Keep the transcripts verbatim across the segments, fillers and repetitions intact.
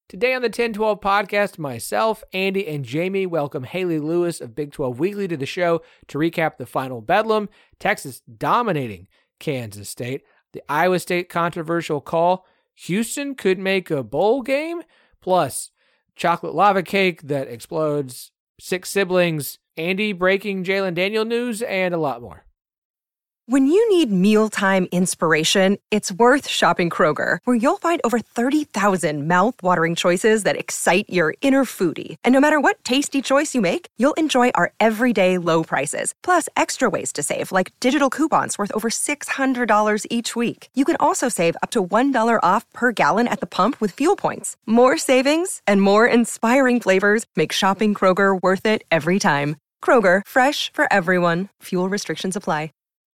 Today on the ten twelve podcast, myself, Andy, and Jamie welcome Haley Lewis of Big twelve Weekly to the show to recap the final bedlam, Texas dominating Kansas State, the Iowa State controversial call, Houston could make a bowl game, plus chocolate lava cake that explodes, six siblings, Andy breaking Jalen Daniel news, and a lot more. When you need mealtime inspiration, it's worth shopping Kroger, where you'll find over thirty thousand mouth-watering choices that excite your inner foodie. And no matter what tasty choice you make, you'll enjoy our everyday low prices, plus extra ways to save, like digital coupons worth over six hundred dollars each week. You can also save up to one dollar off per gallon at the pump with fuel points. More savings and more inspiring flavors make shopping Kroger worth it every time. Kroger, fresh for everyone. Fuel restrictions apply.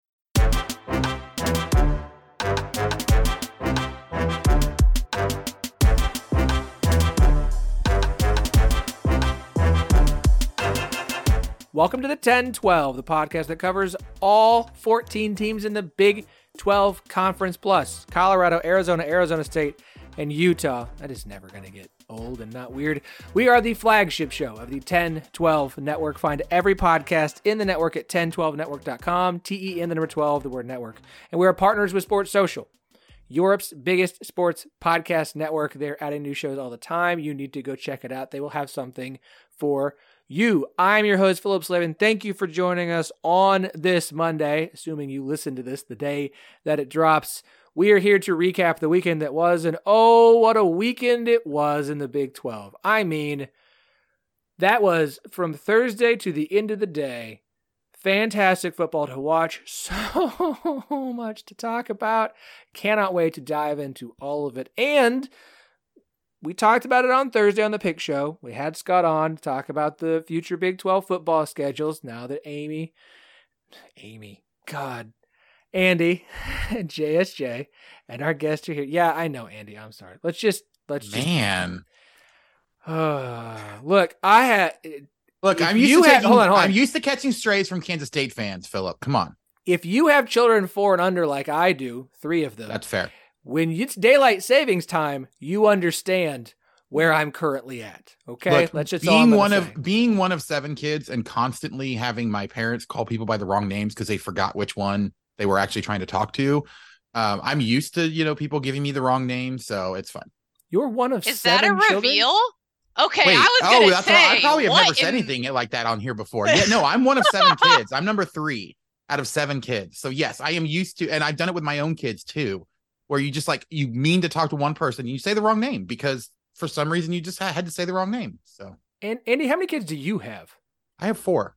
Welcome to the ten twelve, the podcast that covers all fourteen teams in the Big twelve Conference plus Colorado, Arizona, Arizona State, and Utah. That is never going to get old and not weird. We are the flagship show of the ten twelve Network. Find every podcast in the network at ten twelve network dot com, T E N the number twelve, the word network. And we are partners with Sports Social, Europe's biggest sports podcast network. They're adding new shows all the time. You need to go check it out. They will have something for you. I'm your host, Philip Slavin. Thank you for joining us on this Monday, assuming you listen to this the day that it drops. We are here to recap the weekend that was, and oh, what a weekend it was in the Big twelve. I mean, that was from Thursday to the end of the day. Fantastic football to watch. So much to talk about. Cannot wait to dive into all of it. And we talked about it on Thursday on the Pick Show. We had Scott on to talk about the future Big twelve football schedules now that Amy, Amy, God, Andy, and J S J, and our guests are here. Yeah, I know, Andy. I'm sorry. Let's just, let's just. Man. Uh, look, I had. Look, I'm used, you to had, taking, hold on, hold on. I'm used to catching strays from Kansas State fans, Philip. Come on. If you have children four and under like I do, three of them. That's fair. When it's daylight savings time, you understand where I'm currently at. Okay, Look, let's just being one say. of being one of seven kids and constantly having my parents call people by the wrong names because they forgot which one they were actually trying to talk to. Um, I'm used to you know people giving me the wrong name, so it's fun. You're one of Is seven that a children? reveal? Okay, Wait, I was oh, gonna that's say. what, I probably have what never said in- anything like that on here before. Yeah, no, I'm one of seven kids. I'm number three out of seven kids. So yes, I am used to, and I've done it with my own kids too. Where you just like, you mean to talk to one person, you say the wrong name because for some reason you just had to say the wrong name. So, And Andy, how many kids do you have? I have four.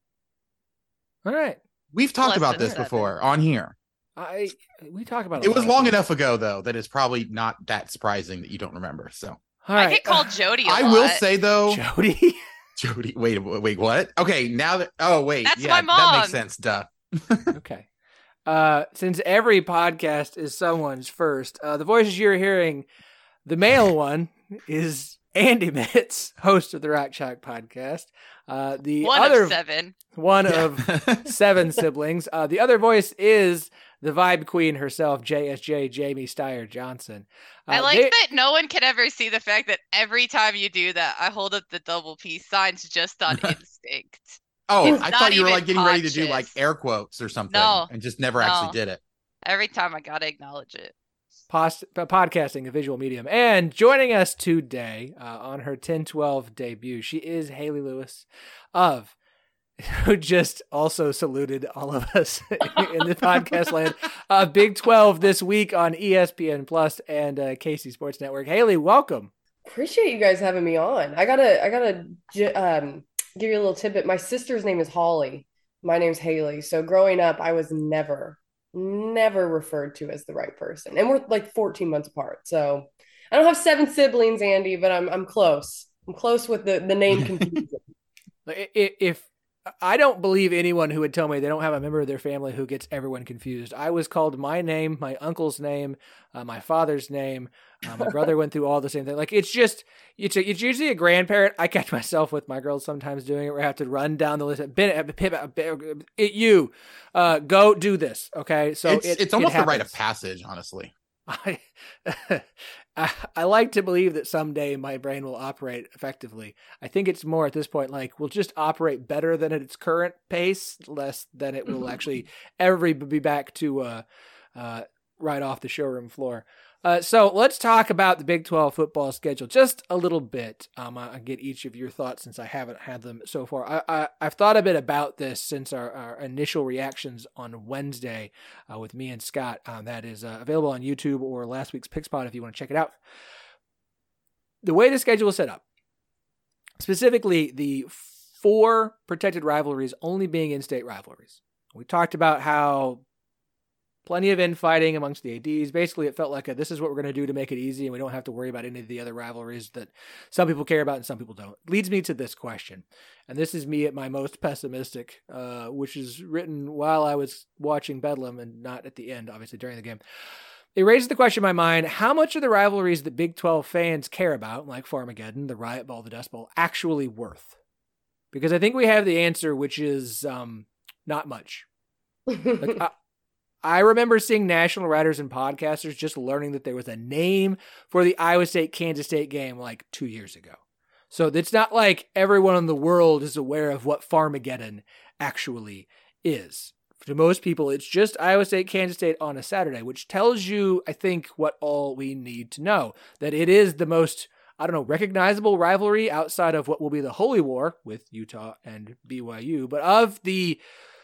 All right. We've talked Less about than this seven. before on here. I we talk about It a was lot of long things. enough ago, though, that it's probably not that surprising that you don't remember. So, All I right. get called Jody a I lot. will say, though, Jody. Jody, wait, wait, what? Okay, now that, oh, wait. That's yeah, my that mom. makes sense. Duh. Okay. Uh, since every podcast is someone's first, uh, the voices you're hearing, the male one is Andy Mitz, host of the Rock Chalk podcast. Uh, the One other of seven. one Yeah. of seven siblings. Uh, the other voice is the vibe queen herself, J S J Jamie Steyer Johnson. Uh, I like they- that no one can ever see the fact that every time you do that, I hold up the double peace signs just on instinct. Oh, It's I not thought you were even like getting ready to do like conscious. air quotes or something No. and just never No. actually did it. Every time I gotta acknowledge it. Post- podcasting, a visual medium. And joining us today uh, on her ten twelve debut, she is Haley Lewis of, who just also saluted all of us in the podcast land, uh, Big twelve this week on E S P N Plus and uh, K C Sports Network. Haley, welcome. Appreciate you guys having me on. I gotta, I gotta j- um, give you a little tidbit. My sister's name is Holly. My name's Haley. So growing up, I was never, never referred to as the right person. And we're like fourteen months apart. So I don't have seven siblings, Andy, but I'm, I'm close. I'm close with the, the name confusion. I- i- If I don't believe anyone who would tell me they don't have a member of their family who gets everyone confused. I was called my name, my uncle's name, uh, my father's name. Uh, my brother went through all the same thing. Like, it's just, it's, a, it's usually a grandparent. I catch myself with my girls sometimes doing it where I have to run down the list. Ben, it, you, uh, go do this. Okay. So it's it, it's it almost a rite of happens. passage, honestly. I, I, I like to believe that someday my brain will operate effectively. I think it's more at this point like we'll just operate better than at its current pace, less than it will actually ever be back to uh, uh, right off the showroom floor. Uh, so let's talk about the Big twelve football schedule just a little bit. Um, I'll get each of your thoughts since I haven't had them so far. I, I, I've thought a bit about this since our, our initial reactions on Wednesday uh, with me and Scott. Um, that is uh, available on YouTube or last week's PickSpot if you want to check it out. The way the schedule is set up, specifically the four protected rivalries only being in-state rivalries. We talked about how plenty of infighting amongst the A Ds. Basically, it felt like a, this is what we're going to do to make it easy, and we don't have to worry about any of the other rivalries that some people care about and some people don't. Leads me to this question, and this is me at my most pessimistic, uh, which is written while I was watching Bedlam and not at the end, obviously, during the game. It raises the question in my mind, how much are the rivalries that Big twelve fans care about, like Farmageddon, the Riot Bowl, the Dust Bowl, actually worth? Because I think we have the answer, which is um, not much. Like, I, I remember seeing national writers and podcasters just learning that there was a name for the Iowa State-Kansas State game like two years ago. So it's not like everyone in the world is aware of what Farmageddon actually is. To most people, it's just Iowa State-Kansas State on a Saturday, which tells you, I think, what all we need to know. That it is the most, I don't know, recognizable rivalry outside of what will be the Holy War with Utah and B Y U. But of the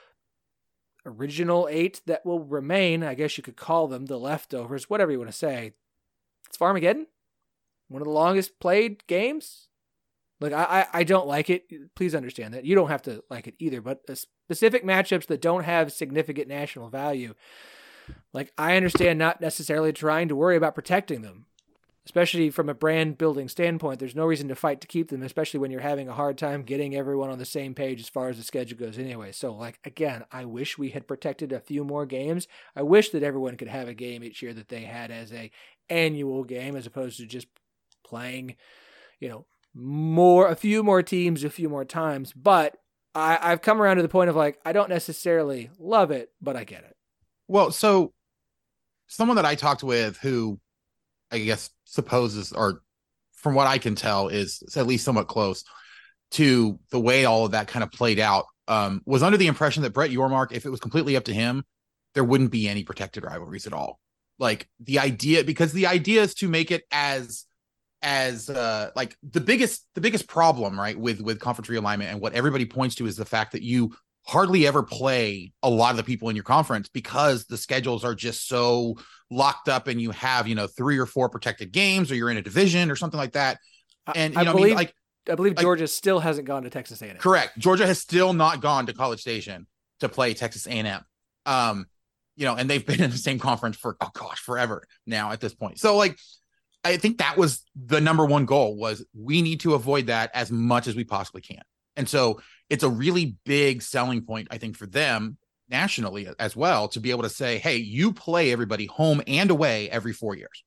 original eight that will remain, I guess you could call them the leftovers, whatever you want to say, it's Farmageddon. One of the longest played games. Like, I, I, I don't like it. Please understand that. You don't have to like it either, but specific matchups that don't have significant national value, like, I understand not necessarily trying to worry about protecting them. Especially from a brand building standpoint, there's no reason to fight to keep them, especially when you're having a hard time getting everyone on the same page as far as the schedule goes anyway. So, like, again, I wish we had protected a few more games. I wish that everyone could have a game each year that they had as a annual game as opposed to just playing, you know, more, a few more teams a few more times. But I, I've come around to the point of, like, I don't necessarily love it, but I get it. Well, so someone that I talked with who I guess supposes, or from what I can tell, is at least somewhat close to the way all of that kind of played out, um, was under the impression that Brett Yormark, if it was completely up to him, there wouldn't be any protected rivalries at all. Like, the idea, because the idea is to make it as, as uh, like the biggest, the biggest problem, right, with, with conference realignment, and what everybody points to is the fact that you hardly ever play a lot of the people in your conference because the schedules are just so locked up, and you have, you know, three or four protected games, or you're in a division or something like that. And, you I know, believe, I mean, like, I believe like, Georgia still hasn't gone to Texas A and M. Correct. Georgia has still not gone to College Station to play Texas A and M. Um, you know, and they've been in the same conference for, oh gosh, forever now at this point. So, like, I think that was the number one goal, was we need to avoid that as much as we possibly can. And so it's a really big selling point, I think, for them nationally as well, to be able to say, hey, you play everybody home and away every four years.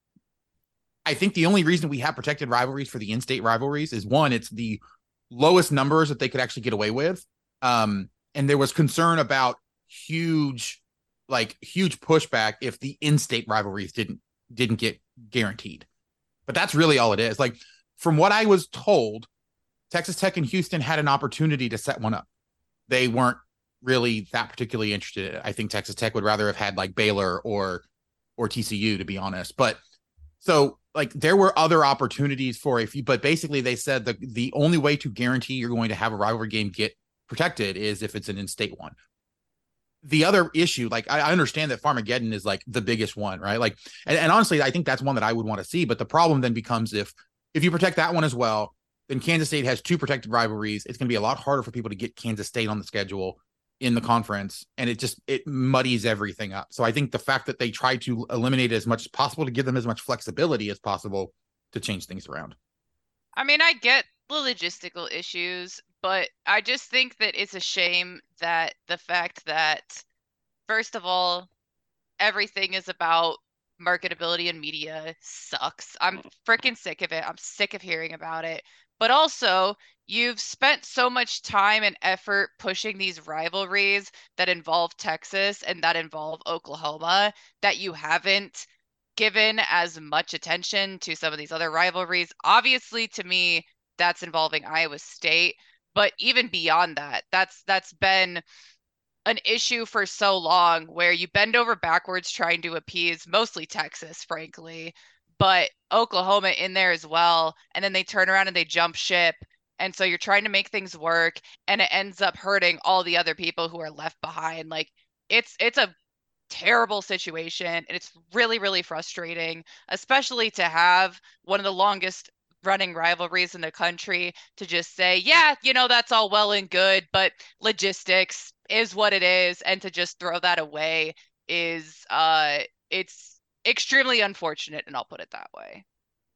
I think the only reason we have protected rivalries for the in-state rivalries is, one, it's the lowest numbers that they could actually get away with. Um, and there was concern about huge, like huge pushback if the in-state rivalries didn't, didn't get guaranteed. But that's really all it is. Like, from what I was told, Texas Tech and Houston had an opportunity to set one up. They weren't really that particularly interested in it. I think Texas Tech would rather have had like Baylor or or T C U, to be honest. But so, like, there were other opportunities for a few, but basically they said the the only way to guarantee you're going to have a rivalry game get protected is if it's an in-state one. The other issue, like, I, I understand that Farmageddon is like the biggest one, right? Like, and, and honestly, I think that's one that I would want to see. But the problem then becomes, if if you protect that one as well, then Kansas State has two protected rivalries. It's going to be a lot harder for people to get Kansas State on the schedule in the conference, and it just, it muddies everything up. So I think the fact that they try to eliminate it as much as possible to give them as much flexibility as possible to change things around. I mean, I get the logistical issues, but I just think that it's a shame that the fact that, first of all, everything is about marketability and media sucks. I'm freaking sick of it. I'm sick of hearing about it. But also, you've spent so much time and effort pushing these rivalries that involve Texas and that involve Oklahoma that you haven't given as much attention to some of these other rivalries. Obviously, to me, that's involving Iowa State, but even beyond that, that's that's been an issue for so long where you bend over backwards trying to appease mostly Texas, frankly, but Oklahoma in there as well. And then they turn around and they jump ship. And so you're trying to make things work and it ends up hurting all the other people who are left behind. Like it's it's a terrible situation and it's really, really frustrating, especially to have one of the longest running rivalries in the country to just say, yeah, you know, that's all well and good, but logistics is what it is. And to just throw that away is, uh, it's extremely unfortunate. And I'll put it that way.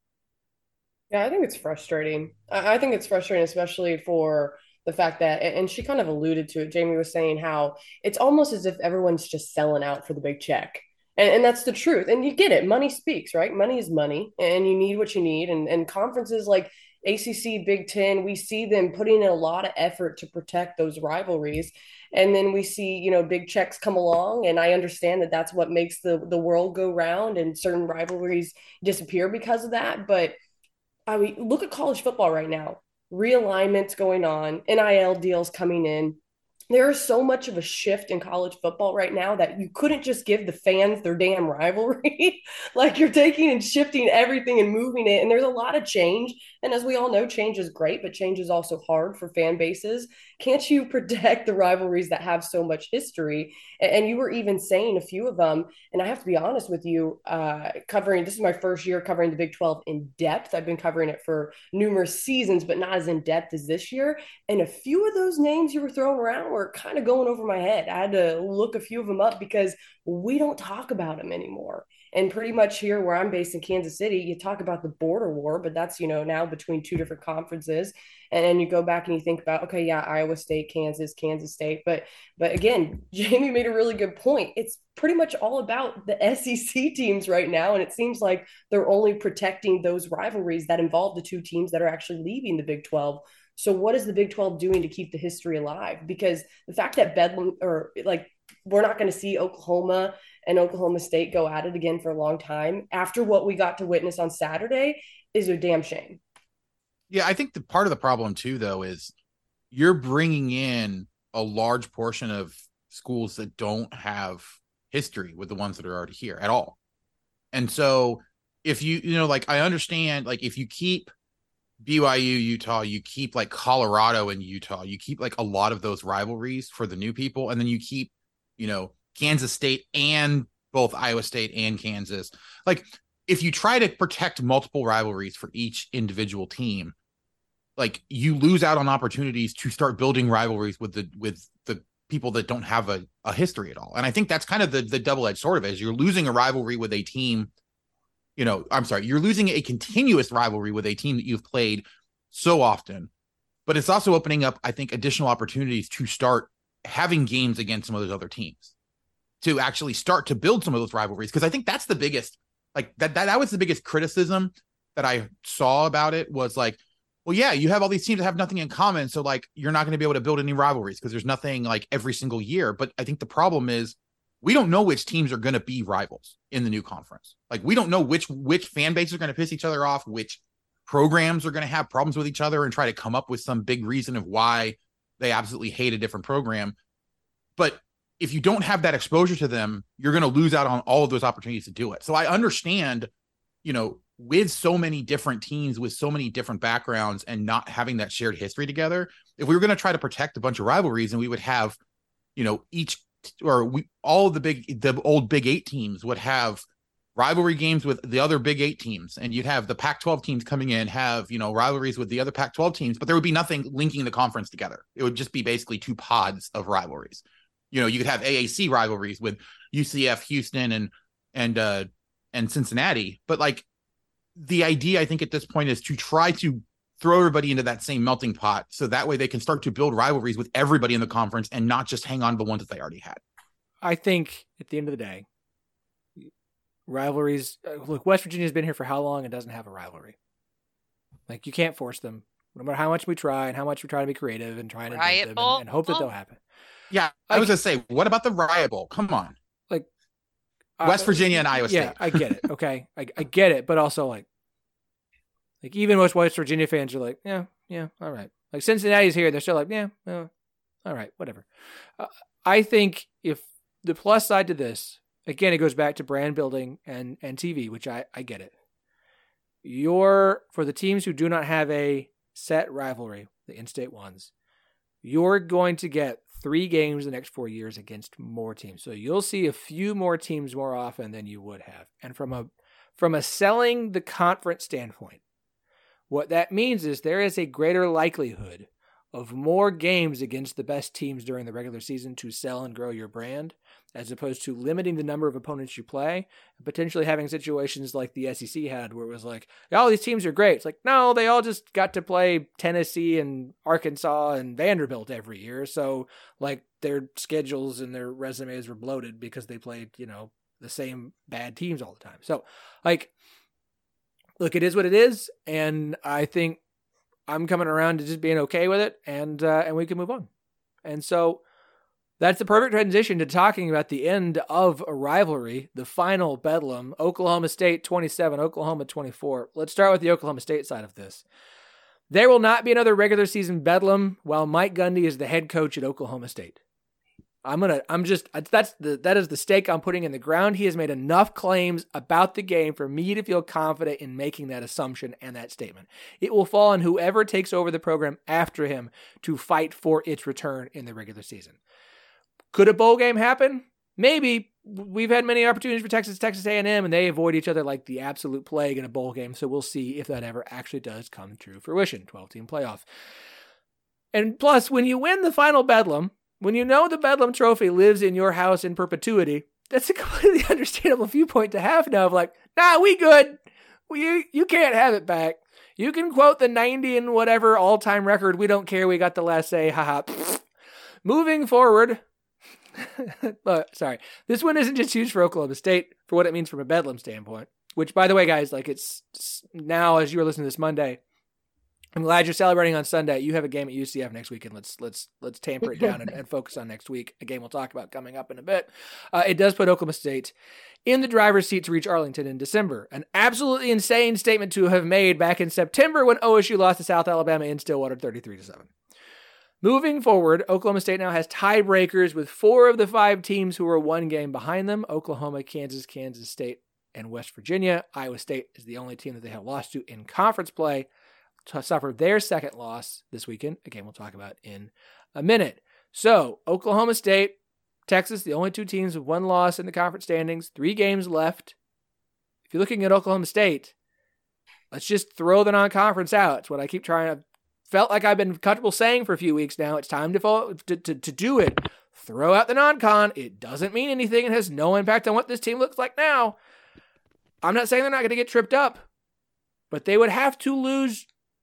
Yeah, I think it's frustrating. I I think it's frustrating, especially for the fact that, and she kind of alluded to it. Jamie was saying how it's almost as if everyone's just selling out for the big check. And, and that's the truth. And you get it. Money speaks, right? Money is money, and you need what you need. And, and conferences like A C C, Big Ten, we see them putting in a lot of effort to protect those rivalries. And then we see, you know, big checks come along. And I understand that that's what makes the, the world go round and certain rivalries disappear because of that. But I mean, look at college football right now. Realignments going on, N I L deals coming in. There is so much of a shift in college football right now that you couldn't just give the fans their damn rivalry. Like you're taking and shifting everything and moving it. And there's a lot of change. And as we all know, change is great, but change is also hard for fan bases. Can't you protect the rivalries that have so much history? And you were even saying a few of them. And I have to be honest with you, uh, covering this is my first year covering the Big twelve in depth. I've been covering it for numerous seasons, but not as in depth as this year. And a few of those names you were throwing around were kind of going over my head. I had to look a few of them up because we don't talk about them anymore. And pretty much here where I'm based in Kansas City, you talk about the border war, but that's, you know, now between two different conferences. And then you go back and you think about, okay, yeah, Iowa State, Kansas, Kansas State. But but again, Jamie made a really good point. It's pretty much all about the S E C teams right now. And it seems like they're only protecting those rivalries that involve the two teams that are actually leaving the Big twelve. So what is the Big twelve doing to keep the history alive? Because the fact that Bedlam or like we're not going to see Oklahoma and Oklahoma State go at it again for a long time after what we got to witness on Saturday is a damn shame. Yeah, I think the part of the problem too, though, is you're bringing in a large portion of schools that don't have history with the ones that are already here at all. And so if you, you know, like I understand, like if you keep B Y U, Utah, you keep like Colorado and Utah, you keep like a lot of those rivalries for the new people. And then you keep, you know, Kansas State and both Iowa State and Kansas. Like if you try to protect multiple rivalries for each individual team, like you lose out on opportunities to start building rivalries with the, with the people that don't have a, a history at all. And I think that's kind of the, the double-edged sword of it is you're losing a rivalry with a team, you know, I'm sorry, you're losing a continuous rivalry with a team that you've played so often, but it's also opening up, I think, additional opportunities to start having games against some of those other teams to actually start to build some of those rivalries. Cause I think that's the biggest, like that, that, that was the biggest criticism that I saw about it was like, well, yeah, you have all these teams that have nothing in common. So like, you're not going to be able to build any rivalries because there's nothing like every single year. But I think the problem is we don't know which teams are going to be rivals in the new conference. Like we don't know which, which fan bases are going to piss each other off, which programs are going to have problems with each other and try to come up with some big reason of why they absolutely hate a different program. But if you don't have that exposure to them, you're going to lose out on all of those opportunities to do it. So I understand, you know, with so many different teams, with so many different backgrounds and not having that shared history together, if we were going to try to protect a bunch of rivalries and we would have, you know, each or we, all the big, the old Big Eight teams would have rivalry games with the other Big Eight teams. And you'd have the Pac twelve teams coming in, have, you know, rivalries with the other Pac twelve teams, but there would be nothing linking the conference together. It would just be basically two pods of rivalries. You know, you could have A A C rivalries with U C F, Houston, and and uh, and Cincinnati. But like the idea, I think at this point is to try to throw everybody into that same melting pot, so that way they can start to build rivalries with everybody in the conference and not just hang on to the ones that they already had. I think at the end of the day, rivalries. Look, West Virginia's been here for how long and doesn't have a rivalry. Like you can't force them, no matter how much we try and how much we try to be creative and try to invent them and, and hope that they'll happen. Yeah, I like, was gonna say, what about the Riot Bowl? Come on. Like, West Virginia and Iowa yeah, State. I get it. Okay, I, I get it, but also like, like even most West Virginia fans are like, yeah, yeah, all right. Like Cincinnati's here, they're still like, yeah, well, all right, whatever. Uh, I think if the plus side to this, again, it goes back to brand building and and T V, which I I get it. You're for the teams who do not have a set rivalry, the in-state ones, you're going to get three games the next four years against more teams. So you'll see a few more teams more often than you would have. And from a from a selling the conference standpoint, what that means is there is a greater likelihood of more games against the best teams during the regular season to sell and grow your brand, as opposed to limiting the number of opponents you play and potentially having situations like the S E C had where it was like, all these teams are great. It's like, no, they all just got to play Tennessee and Arkansas and Vanderbilt every year. So like their schedules and their resumes were bloated because they played, you know, the same bad teams all the time. So like, look, it is what it is. And I think I'm coming around to just being okay with it, and uh, and we can move on. And so that's the perfect transition to talking about the end of a rivalry, the final bedlam, Oklahoma State twenty-seven, Oklahoma twenty-four. Let's start with the Oklahoma State side of this. There will not be another regular season bedlam while Mike Gundy is the head coach at Oklahoma State. I'm going to, I'm just, that's the, that is the stake I'm putting in the ground. He has made enough claims about the game for me to feel confident in making that assumption and that statement. It will fall on whoever takes over the program after him to fight for its return in the regular season. Could a bowl game happen? Maybe. We've had many opportunities for Texas, Texas A and M, and they avoid each other like the absolute plague in a bowl game. So we'll see if that ever actually does come true fruition. twelve-team playoff. And plus, when you win the final bedlam, when you know the Bedlam Trophy lives in your house in perpetuity, that's a completely understandable viewpoint to have now of like, nah, we good. We, you can't have it back. You can quote the ninety and whatever all-time record. We don't care. We got the last say. Haha. Moving forward. uh, sorry. This one isn't just huge for Oklahoma State for what it means from a Bedlam standpoint, which, by the way, guys, like it's now as you are listening to this Monday, I'm glad you're celebrating on Sunday. You have a game at U C F next week, and let's let's let's tamper it down and, and focus on next week. A game we'll talk about coming up in a bit. Uh, it does put Oklahoma State in the driver's seat to reach Arlington in December. An absolutely insane statement to have made back in September when O S U lost to South Alabama in Stillwater thirty-three to seven. Moving forward, Oklahoma State now has tiebreakers with four of the five teams who are one game behind them: Oklahoma, Kansas, Kansas State, and West Virginia. Iowa State is the only team that they have lost to in conference play, to suffer their second loss this weekend. Again, we'll talk about in a minute. So, Oklahoma State, Texas, the only two teams with one loss in the conference standings, three games left. If you're looking at Oklahoma State, let's just throw the non-conference out. It's what I keep trying to, felt like I've been comfortable saying for a few weeks now. It's time to, follow, to, to, to do it. Throw out the non-con. It doesn't mean anything. It has no impact on what this team looks like now. I'm not saying they're not going to get tripped up, but they would have to lose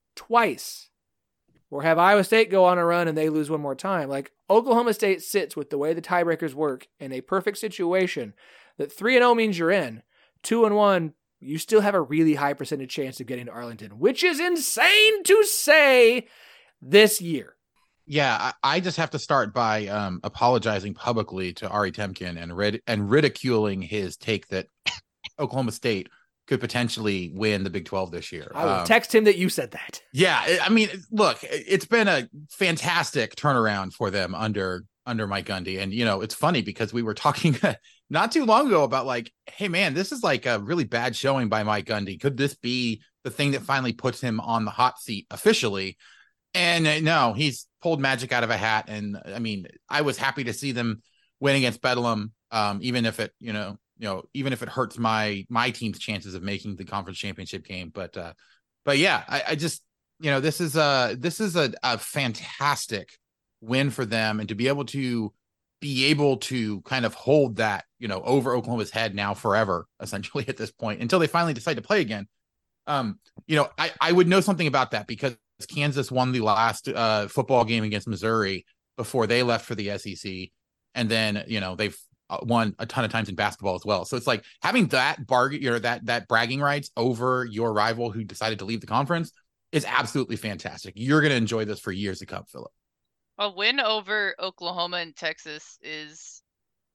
twice or have Iowa State go on a run and they lose one more time. Like Oklahoma State sits with the way the tiebreakers work in a perfect situation that three and oh means you're in. two and one, you still have a really high percentage chance of getting to Arlington, which is insane to say this year. Yeah, I, I just have to start by um, apologizing publicly to Ari Temkin and rid- and ridiculing his take that Oklahoma State could potentially win the Big twelve this year. I will um, text him that you said that. Yeah, I mean, look, it's been a fantastic turnaround for them under under Mike Gundy. And, you know, it's funny because we were talking not too long ago about like, hey, man, this is like a really bad showing by Mike Gundy. Could this be the thing that finally puts him on the hot seat officially? And uh, no, he's pulled magic out of a hat. And I mean, I was happy to see them win against Bedlam, um, even if it, you know, you know, even if it hurts my my team's chances of making the conference championship game. But uh, but yeah, I, I just, you know, this is a this is a, a fantastic win for them, and to be able to be able to kind of hold that, you know, over Oklahoma's head now forever, essentially at this point, until they finally decide to play again. Um, you know, I, I would know something about that because Kansas won the last uh, football game against Missouri before they left for the S E C. And then, you know, they've won a ton of times in basketball as well. So it's like having that bargain, you know, that, that bragging rights over your rival who decided to leave the conference is absolutely fantastic. You're going to enjoy this for years to come, Philip. A win over Oklahoma and Texas is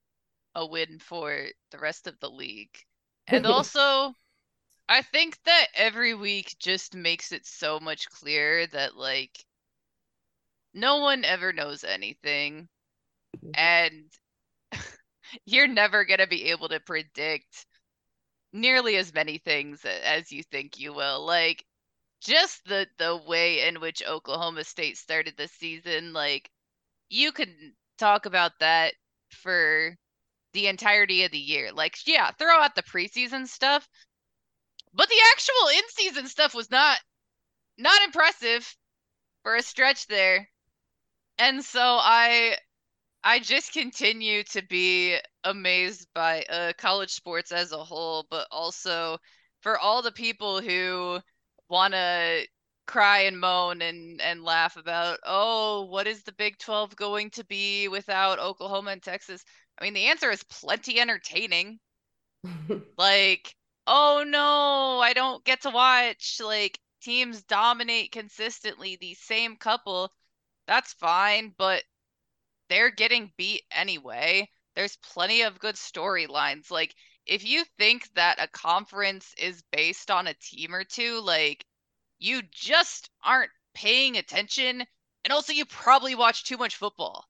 a win for the rest of the league. And also, I think that every week just makes it so much clearer that, like, no one ever knows anything. And you're never going to be able to predict nearly as many things as you think you will. Like, just the, the way in which Oklahoma State started the season, like, you could talk about that for the entirety of the year. Like, yeah, throw out the preseason stuff, but the actual in-season stuff was not not impressive for a stretch there. And so I I just continue to be amazed by uh, college sports as a whole, but also for all the people who want to cry and moan and, and laugh about, oh, what is the Big twelve going to be without Oklahoma and Texas? I mean, the answer is plenty entertaining. Like, oh no, I don't get to watch like teams dominate consistently, the same couple. That's fine, but they're getting beat anyway. There's plenty of good storylines. Like, if you think that a conference is based on a team or two, like, you just aren't paying attention. And also, you probably watch too much football.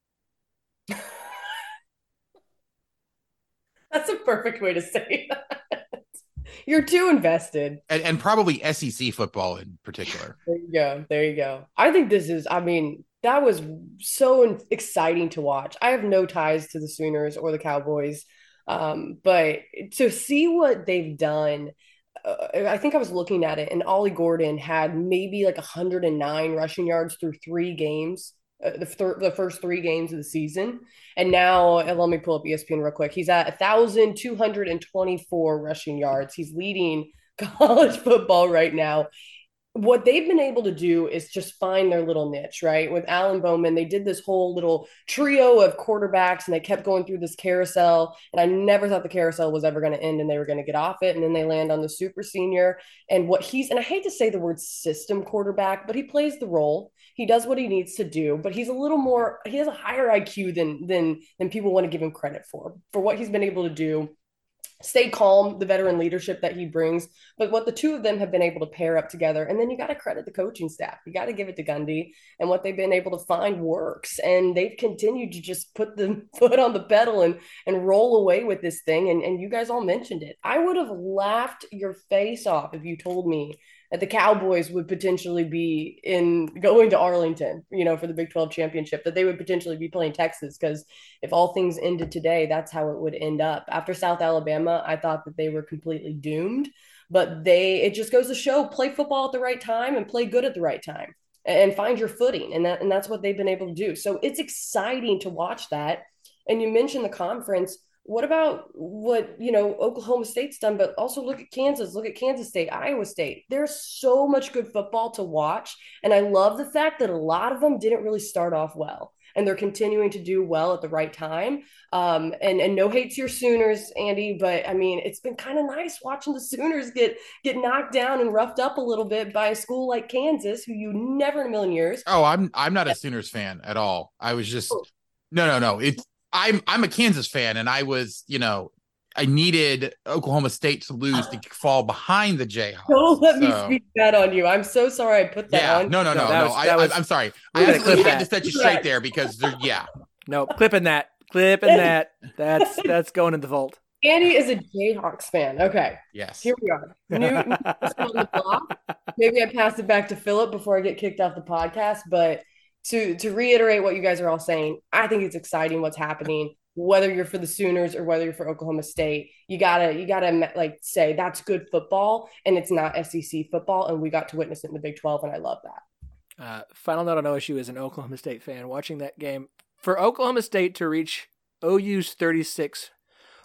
That's a perfect way to say that. You're too invested. And, and probably S E C football in particular. There you go. There you go. I think this is, I mean, that was so exciting to watch. I have no ties to the Sooners or the Cowboys, um, but to see what they've done, uh, I think I was looking at it, and Ollie Gordon had maybe like one hundred nine rushing yards through three games, uh, the, th- the first three games of the season. And now, and let me pull up E S P N real quick. He's at one thousand two hundred twenty-four rushing yards. He's leading college football right now. What they've been able to do is just find their little niche, right? With Alan Bowman, they did this whole little trio of quarterbacks, and they kept going through this carousel. And I never thought the carousel was ever going to end and they were going to get off it. And then they land on the super senior. And what he's, and I hate to say the word system quarterback, but he plays the role. He does what he needs to do, but he's a little more, he has a higher I Q than than than people want to give him credit for, for what he's been able to do. Stay calm, the veteran leadership that he brings, but what the two of them have been able to pair up together. And then you got to credit the coaching staff. You got to give it to Gundy, and what they've been able to find works. And they've continued to just put the foot on the pedal and, and roll away with this thing. And, and you guys all mentioned it. I would have laughed your face off if you told me that the Cowboys would potentially be in going to Arlington, you know, for the Big twelve championship, that they would potentially be playing Texas. Because if all things ended today, that's how it would end up. After South Alabama, I thought that they were completely doomed, but they, it just goes to show, play football at the right time and play good at the right time and find your footing. And that, and that's what they've been able to do. So it's exciting to watch that. And you mentioned the conference. What about what, you know, Oklahoma State's done, but also look at Kansas, look at Kansas State, Iowa State. There's so much good football to watch. And I love the fact that a lot of them didn't really start off well, and they're continuing to do well at the right time. Um, and, and no hate to your Sooners, Andy, but I mean, it's been kind of nice watching the Sooners get, get knocked down and roughed up a little bit by a school like Kansas, who you never in a million years. Oh, I'm, I'm not a Sooners fan at all. I was just, no, no, no. It's, I'm I'm a Kansas fan, and I was, you know, I needed Oklahoma State to lose to fall behind the Jayhawks. Don't let so. me speak that on you. I'm so sorry I put that yeah, on. No, no, no, no. no. Was, I, was, I, I'm sorry. I absolutely had to set you straight there because, there, yeah. No, clipping that. Clipping that. That's that's going in the vault. Andy is a Jayhawks fan. Okay. Yes. Here we are. New, new on the block. Maybe I pass it back to Philip before I get kicked off the podcast, but to to reiterate what you guys are all saying, I think it's exciting what's happening. Whether you're for the Sooners or whether you're for Oklahoma State, you gotta you gotta like say that's good football, and it's not S E C football, and we got to witness it in the Big twelve, and I love that. Uh, final note on O S U as an Oklahoma State fan watching that game, for Oklahoma State to reach O U's thirty-six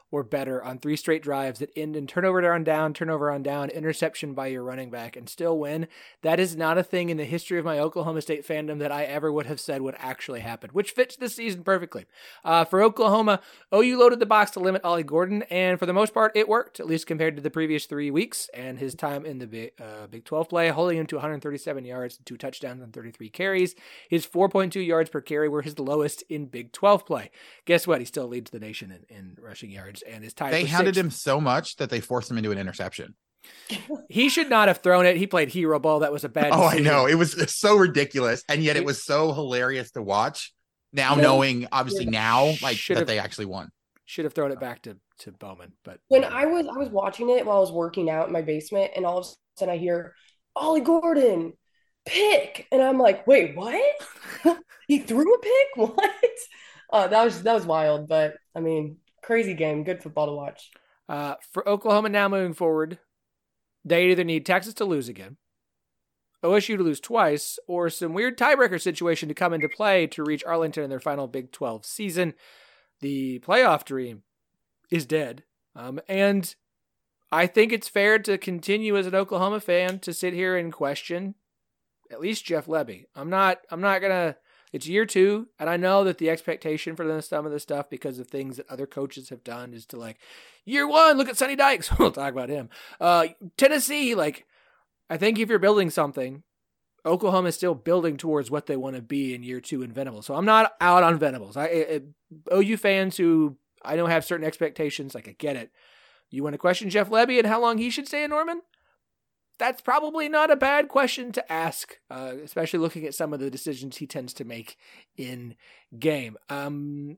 or better on three straight drives that end in turnover on down, turnover on down, interception by your running back, and still win. That is not a thing in the history of my Oklahoma State fandom that I ever would have said would actually happen, which fits this season perfectly. Uh, for Oklahoma, O U loaded the box to limit Ollie Gordon, and for the most part, it worked, at least compared to the previous three weeks, and his time in the Big, uh, Big twelve play, holding him to one hundred thirty-seven yards and two touchdowns on thirty-three carries. His four point two yards per carry were his lowest in Big twelve play. Guess what? He still leads the nation in, in rushing yards and is tied They for hounded sixth. him so much that they forced him into an interception. He should not have thrown it. He played hero ball. That was a bad Oh, decision. I know. It was so ridiculous. And yet it was so hilarious to watch. Now Yeah. knowing, obviously now, like Should that have- they actually won. Should have thrown it back to, to Bowman. But When I was I was watching it while I was working out in my basement, and all of a sudden I hear Ollie Gordon pick, and I'm like, wait, what? He threw a pick? What? Uh, that was that was wild, but I mean, crazy game, good football to watch. Uh, for Oklahoma now moving forward, they either need Texas to lose again, O S U to lose twice, or some weird tiebreaker situation to come into play to reach Arlington in their final Big twelve season. The playoff dream is dead. Um, and I think it's fair to continue as an Oklahoma fan to sit here and question at least Jeff Lebby. I'm not, I'm not going to, it's year two. And I know that the expectation for this, some of this stuff, because of things that other coaches have done, is to like, year one, look at Sonny Dykes. We'll talk about him. Uh, Tennessee, like, I think if you're building something, Oklahoma is still building towards what they want to be in year two in Venables. So I'm not out on Venables. I, it, O U fans who I know have certain expectations, like I get it. You want to question Jeff Lebby and how long he should stay in Norman? That's probably not a bad question to ask, uh, especially looking at some of the decisions he tends to make in game. Um,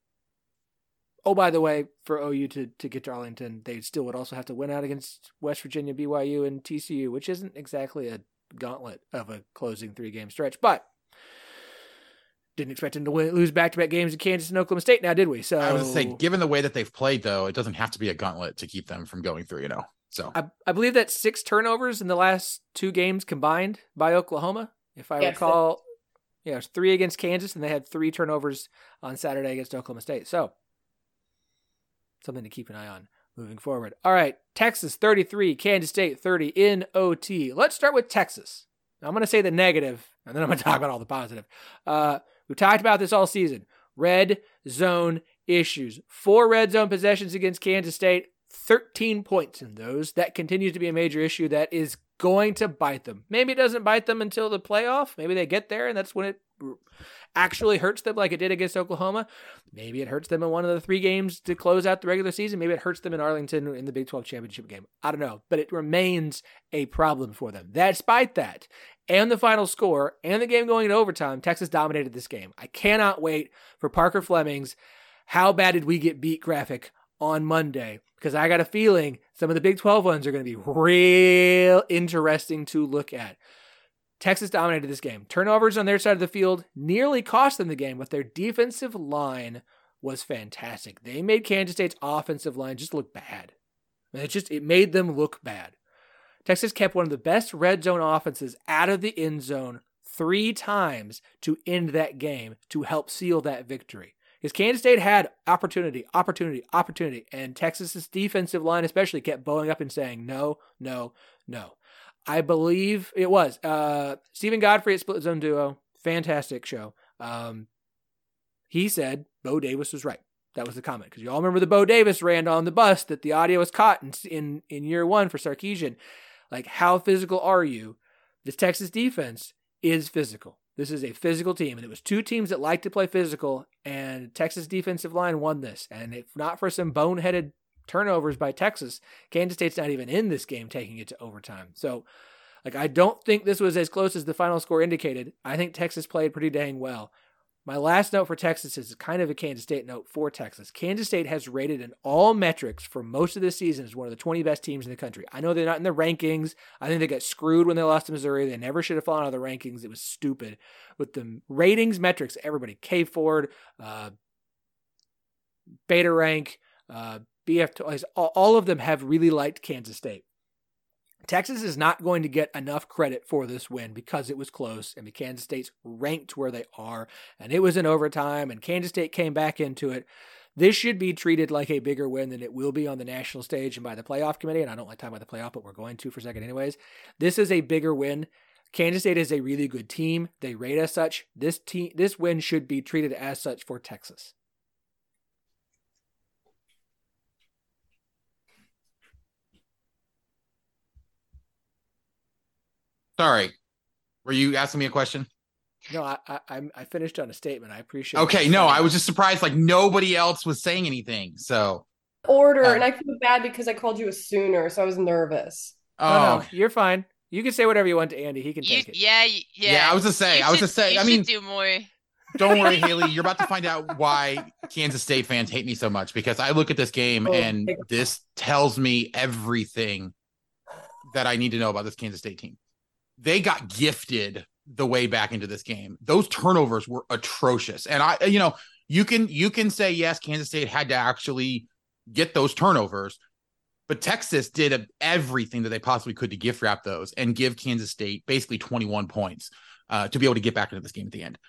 oh, by the way, for O U to, to get to Arlington, they still would also have to win out against West Virginia, B Y U, and T C U, which isn't exactly a gauntlet of a closing three-game stretch, but didn't expect him to win, lose back-to-back games in Kansas and Oklahoma State now, did we? So I would say, given the way that they've played, though, it doesn't have to be a gauntlet to keep them from going through, you know? So I, I believe that's six turnovers in the last two games combined by Oklahoma, if I Yes. recall. Yeah, it was three against Kansas, and they had three turnovers on Saturday against Oklahoma State. So something to keep an eye on moving forward. All right, Texas thirty-three, Kansas State thirty in O T. Let's start with Texas. Now, I'm going to say the negative, and then I'm going to talk about all the positive. Uh, we've talked about this all season. Red zone issues. Four red zone possessions against Kansas State, thirteen points in those. That continues to be a major issue that is going to bite them. Maybe it doesn't bite them until the playoff. Maybe they get there, and that's when it actually hurts them like it did against Oklahoma. Maybe it hurts them in one of the three games to close out the regular season. Maybe it hurts them in Arlington in the Big twelve championship game. I don't know, but it remains a problem for them. Despite that, and the final score, and the game going into overtime, Texas dominated this game. I cannot wait for Parker Fleming's "How Bad Did We Get Beat" graphic on Monday, because I got a feeling some of the Big twelve ones are going to be real interesting to look at. Texas dominated this game. Turnovers on their side of the field nearly cost them the game, but their defensive line was fantastic. They made Kansas State's offensive line just look bad. It just it made them look bad. Texas kept one of the best red zone offenses out of the end zone three times to end that game to help seal that victory. Because Kansas State had opportunity, opportunity, opportunity, and Texas's defensive line especially kept bowing up and saying, no, no, no. I believe it was uh, Stephen Godfrey at Split Zone Duo. Fantastic show. Um, he said Bo Davis was right. That was the comment. Because you all remember the Bo Davis ran on the bus that the audio was caught in, in, in year one for Sarkisian. Like, how physical are you? This Texas defense is physical. This is a physical team. And it was two teams that like to play physical, and Texas defensive line won this. And if not for some boneheaded turnovers by Texas, Kansas State's not even in this game taking it to overtime. So, like, I don't think this was as close as the final score indicated. I think Texas played pretty dang well. My last note for Texas is kind of a Kansas State note for Texas. Kansas State has rated in all metrics for most of this season as one of the twenty best teams in the country. I know they're not in the rankings. I think they got screwed when they lost to Missouri. They never should have fallen out of the rankings. It was stupid. With the ratings metrics, everybody, K Ford, uh, Beta Rank, uh, B F Toys, all of them have really liked Kansas State. Texas is not going to get enough credit for this win because it was close and Kansas State's ranked where they are, and it was in overtime, and Kansas State came back into it. This should be treated like a bigger win than it will be on the national stage and by the playoff committee. And I don't like talking about the playoff, but we're going to for a second anyways. This is a bigger win. Kansas State is a really good team. They rate as such. This team, this win should be treated as such for Texas. Sorry, were you asking me a question? No, I I I finished on a statement. I appreciate. Okay, no, I was just surprised. Like nobody else was saying anything. So Order, uh, and I feel bad because I called you a Sooner, so I was nervous. Oh, no, no, you're fine. You can say whatever you want to Andy. He can You, take it. yeah, y- yeah. yeah. I was just saying. You I was should- just saying. you I mean, should do more. don't worry, Haley. You're about to find out why Kansas State fans hate me so much because I look at this game Oh, and take- this tells me everything that I need to know about this Kansas State team. They got gifted the way back into this game. Those turnovers were atrocious. And I, you know, you can, you can say, yes, Kansas State had to actually get those turnovers, but Texas did everything that they possibly could to gift wrap those and give Kansas State basically twenty-one points uh, to be able to get back into this game at the end.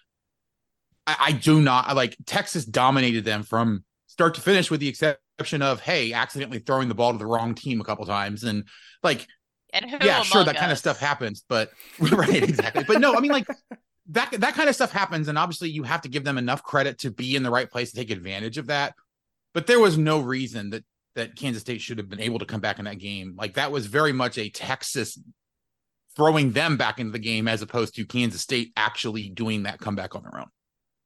I, I do not I like Texas dominated them from start to finish with the exception of, hey, accidentally throwing the ball to the wrong team a couple times. And like, And who yeah, sure, among that kind of us? stuff happens, but right, exactly. But no, I mean, like that that kind of stuff happens, and obviously you have to give them enough credit to be in the right place to take advantage of that. But there was no reason that that Kansas State should have been able to come back in that game. Like that was very much a Texas throwing them back into the game as opposed to Kansas State actually doing that comeback on their own.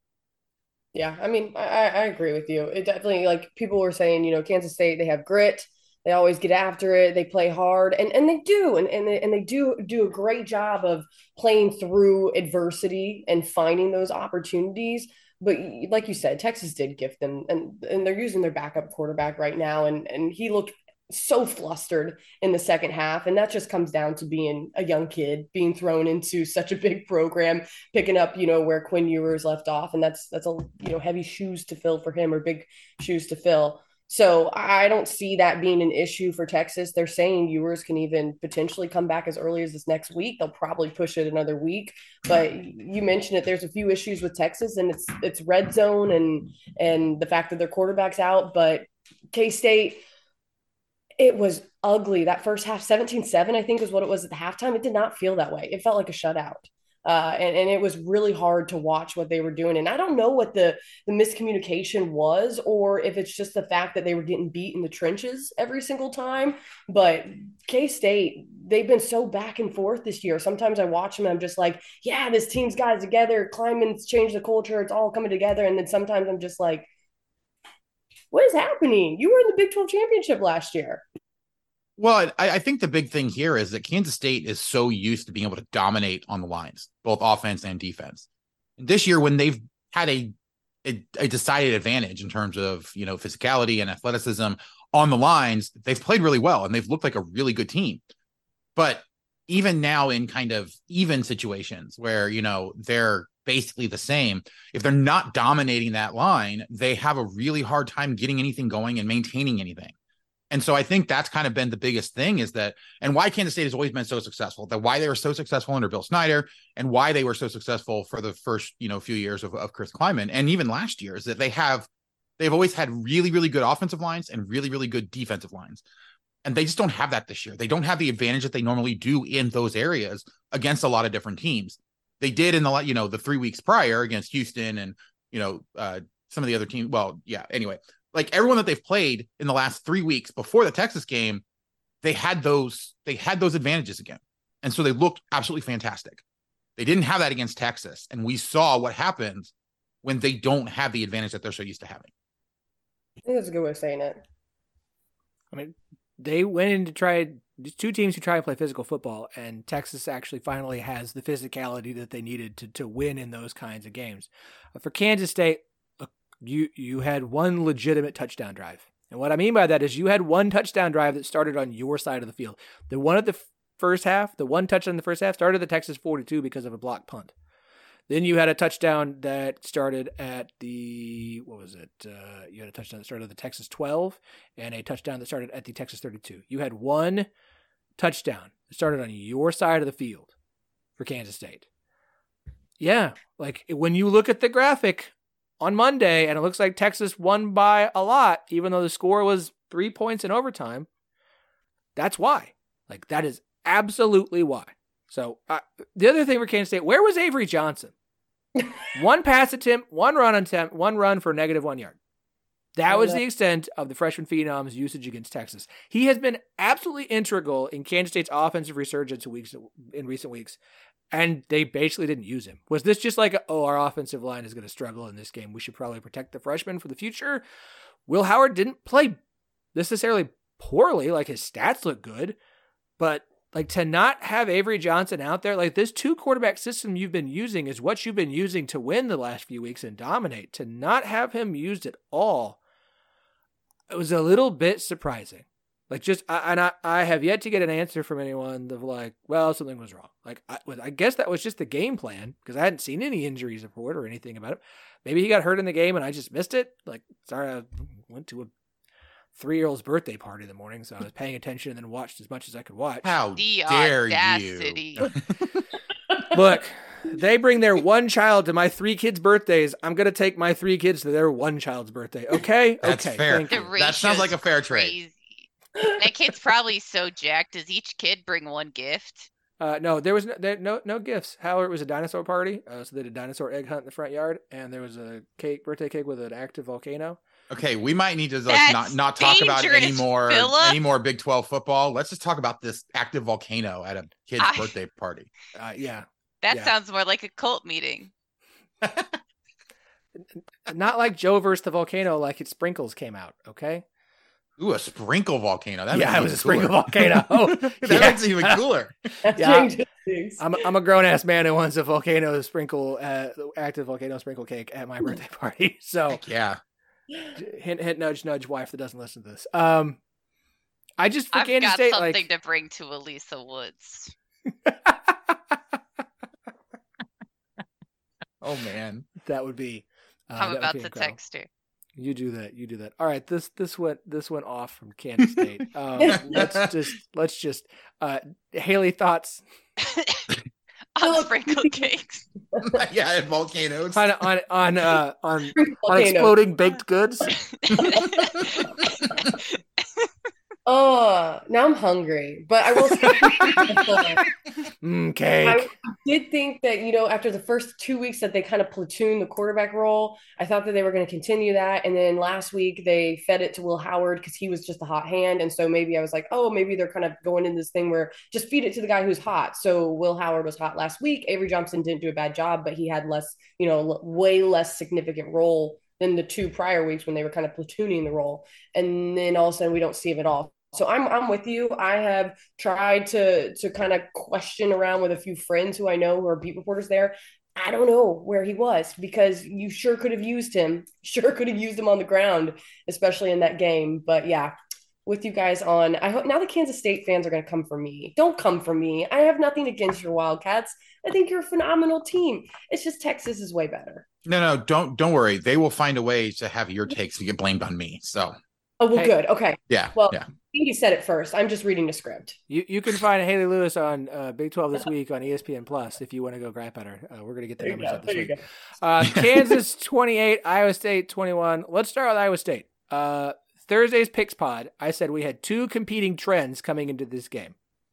Yeah, I mean, I, I agree with you. It definitely, like people were saying, you know, Kansas State, they have grit. They always get after it. They play hard, and, and they do, and, and, they, and they do do a great job of playing through adversity and finding those opportunities. But like you said, Texas did gift them, and, and they're using their backup quarterback right now, and, and he looked so flustered in the second half. And that just comes down to being a young kid, being thrown into such a big program, picking up, you know, where Quinn Ewers left off. And that's, that's a, you know, heavy shoes to fill for him, or big shoes to fill. So I don't see that being an issue for Texas. They're saying Ewers can even potentially come back as early as this next week. They'll probably push it another week. But you mentioned it. There's a few issues with Texas, and it's it's red zone and and the fact that their quarterback's out. But K-State, it was ugly. That first half, seventeen seven, I think was what it was at the halftime. It did not feel that way. It felt like a shutout. Uh, and, and it was really hard to watch what they were doing. And I don't know what the, the miscommunication was, or if it's just the fact that they were getting beat in the trenches every single time. But K-State, they've been so back and forth this year. Sometimes I watch them and I'm just like, yeah, this team's got it together. Klieman's changed the culture. It's all coming together. And then sometimes I'm just like, what is happening? You were in the Big twelve championship last year. Well, I, I think the big thing here is that Kansas State is so used to being able to dominate on the lines, both offense and defense. And this year, when they've had a, a a decided advantage in terms of, you know, physicality and athleticism on the lines, they've played really well and they've looked like a really good team. But even now in kind of even situations where, you know, they're basically the same, if they're not dominating that line, they have a really hard time getting anything going and maintaining anything. And so I think that's kind of been the biggest thing is that, and why Kansas State has always been so successful, that why they were so successful under Bill Snyder and why they were so successful for the first, you know, few years of, of Chris Klieman. And even last year is that they have, they've always had really, really good offensive lines and really, really good defensive lines. And they just don't have that this year. They don't have the advantage that they normally do in those areas against a lot of different teams. They did in the, you know, the three weeks prior against Houston and, you know, uh, some of the other teams. Well, yeah, anyway. Like everyone that they've played in the last three weeks before the Texas game, they had those, they had those advantages again. And so they looked absolutely fantastic. They didn't have that against Texas. And we saw what happens when they don't have the advantage that they're so used to having. I think that's a good way of saying it. I mean, they went in to try, two teams who try to play physical football, and Texas actually finally has the physicality that they needed to, to win in those kinds of games. For Kansas State, You you had one legitimate touchdown drive. And what I mean by that is you had one touchdown drive that started on your side of the field. The one at the f- first half, the one touchdown in the first half started at the Texas forty-two because of a blocked punt. Then you had a touchdown that started at the, what was it? Uh, you had a touchdown that started at the Texas twelve and a touchdown that started at the Texas thirty-two. You had one touchdown that started on your side of the field for Kansas State. Yeah, like when you look at the graphic, on Monday, and it looks like Texas won by a lot, even though the score was three points in overtime. That's why. Like, that is absolutely why. So, uh, the other thing for Kansas State, where was Avery Johnson? One pass attempt, one run attempt, one run for negative one yard. That was the extent of the freshman phenom's usage against Texas. He has been absolutely integral in Kansas State's offensive resurgence in, weeks, in recent weeks, and they basically didn't use him. Was this just like, oh, our offensive line is going to struggle in this game, we should probably protect the freshman for the future? Will Howard didn't play necessarily poorly, like his stats look good, but like to not have Avery Johnson out there, like this two quarterback system you've been using is what you've been using to win the last few weeks and dominate. To not have him used at all, it was a little bit surprising. Like just, I, and I, I have yet to get an answer from anyone of like, well, something was wrong. Like, I, I guess that was just the game plan because I hadn't seen any injuries report or anything about it. Maybe he got hurt in the game and I just missed it. Like, sorry, I went to a three-year-old's birthday party in the morning, so I was paying attention and then watched as much as I could watch. How The dare audacity. you? Look, they bring their one child to my three kids' birthdays. I'm going to take my three kids to their one child's birthday. Okay? That's okay, fair. thank The you. That sounds like a ratio's fair trade. crazy. That kid's probably so jacked. Does each kid bring one gift? Uh, no, there was no, there, no no gifts. However, it was a dinosaur party, uh, so they did a dinosaur egg hunt in the front yard, and there was a cake, birthday cake with an active volcano. Okay, we might need to like, That's not not talk about it dangerous, anymore. Phillip. Any more Big twelve football? Let's just talk about this active volcano at a kid's I- birthday party. Uh, yeah, That Yeah. sounds more like a cult meeting. not like Joe versus the volcano, like its sprinkles came out. Okay. Ooh, a sprinkle volcano. That yeah, makes it was a even sprinkle cooler. volcano. that Yeah. makes it even cooler. That Yeah. changes things. I'm a, I'm a grown ass man who wants a volcano sprinkle, uh, active volcano sprinkle cake at my birthday party. So Yeah. hint, hint, nudge, nudge, wife that doesn't listen to this. Um, I just for I've Kansas got State, something like, to bring to Elisa Woods. Oh man. that would be. Uh, I'm that would about be to incredible. text her. You do that. You do that. All right. This this went this went off from Kansas State. Um, let's just let's just uh, Haley thoughts On sprinkle cakes. yeah, and volcanoes. on on on uh, on, on Volcano. exploding baked goods. Oh, now I'm hungry. But I will say, Mm, cake. I did think that, you know, after the first two weeks that they kind of platooned the quarterback role, I thought that they were going to continue that. And then last week they fed it to Will Howard because he was just a hot hand. And so maybe I was like, oh, maybe they're kind of going into this thing where just feed it to the guy who's hot. So Will Howard was hot last week. Avery Johnson didn't do a bad job, but he had less, you know, l- way less significant role than the two prior weeks when they were kind of platooning the role. And then all of a sudden we don't see him at all. So I'm I'm with you. I have tried to to kind of question around with a few friends who I know who are beat reporters there. I don't know where he was because you sure could have used him. Sure could have used him on the ground, especially in that game. But yeah, with you guys on. I hope now the Kansas State fans are going to come for me. Don't come for me. I have nothing against your Wildcats. I think you're a phenomenal team. It's just Texas is way better. No, no, don't don't worry. They will find a way to have your takes to get blamed on me. So Oh, well, Hey. good. Okay. yeah, Well, yeah. you said it first. I'm just reading the script. You you can find Haley Lewis on uh, Big twelve this week on E S P N Plus if you want to go gripe at her. Uh, we're gonna get the There you numbers go. out this There you week. go. Uh, Kansas twenty-eight, Iowa State twenty-one. Let's start with Iowa State. Uh, Thursday's Picks Pod, I said we had two competing trends coming into this game.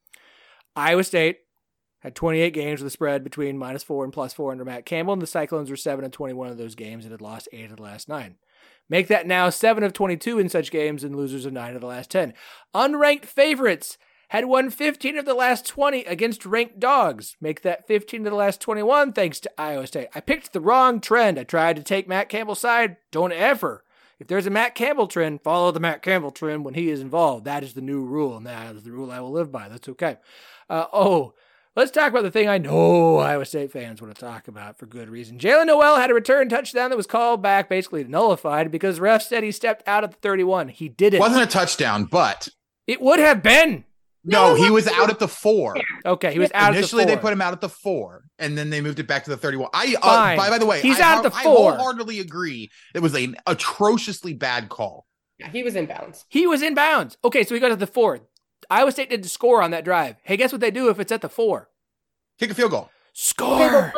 Iowa State had twenty-eight games with a spread between minus four and plus four under Matt Campbell, and the Cyclones were seven and twenty-one of those games and had lost eight of the last nine. Make that now seven of twenty-two in such games and losers of nine of the last ten. Unranked favorites had won fifteen of the last twenty against ranked dogs. Make that fifteen of the last twenty-one thanks to Iowa State. I picked the wrong trend. I tried to take Matt Campbell's side. Don't ever. If there's a Matt Campbell trend, follow the Matt Campbell trend when he is involved. That is the new rule, and that is the rule I will live by. That's okay. Uh, oh, let's talk about the thing I know Iowa State fans want to talk about for good reason. Jalen Noel had a return touchdown that was called back, basically nullified, because the ref said he stepped out at the thirty-one. He didn't. Wasn't a touchdown, but It would have been. no, he was out at the four. Okay, he was out Initially, at the they four. put him out at the four, and then they moved it back to the thirty-one. I, uh, Fine. by, by the way, He's I, out at the I four. wholeheartedly agree. It was an atrociously bad call. Yeah, he was in bounds. He was in bounds. Okay, so he got to the four. Iowa State didn't score on that drive. Hey, guess what they do if it's at the four? Kick a field goal. Score.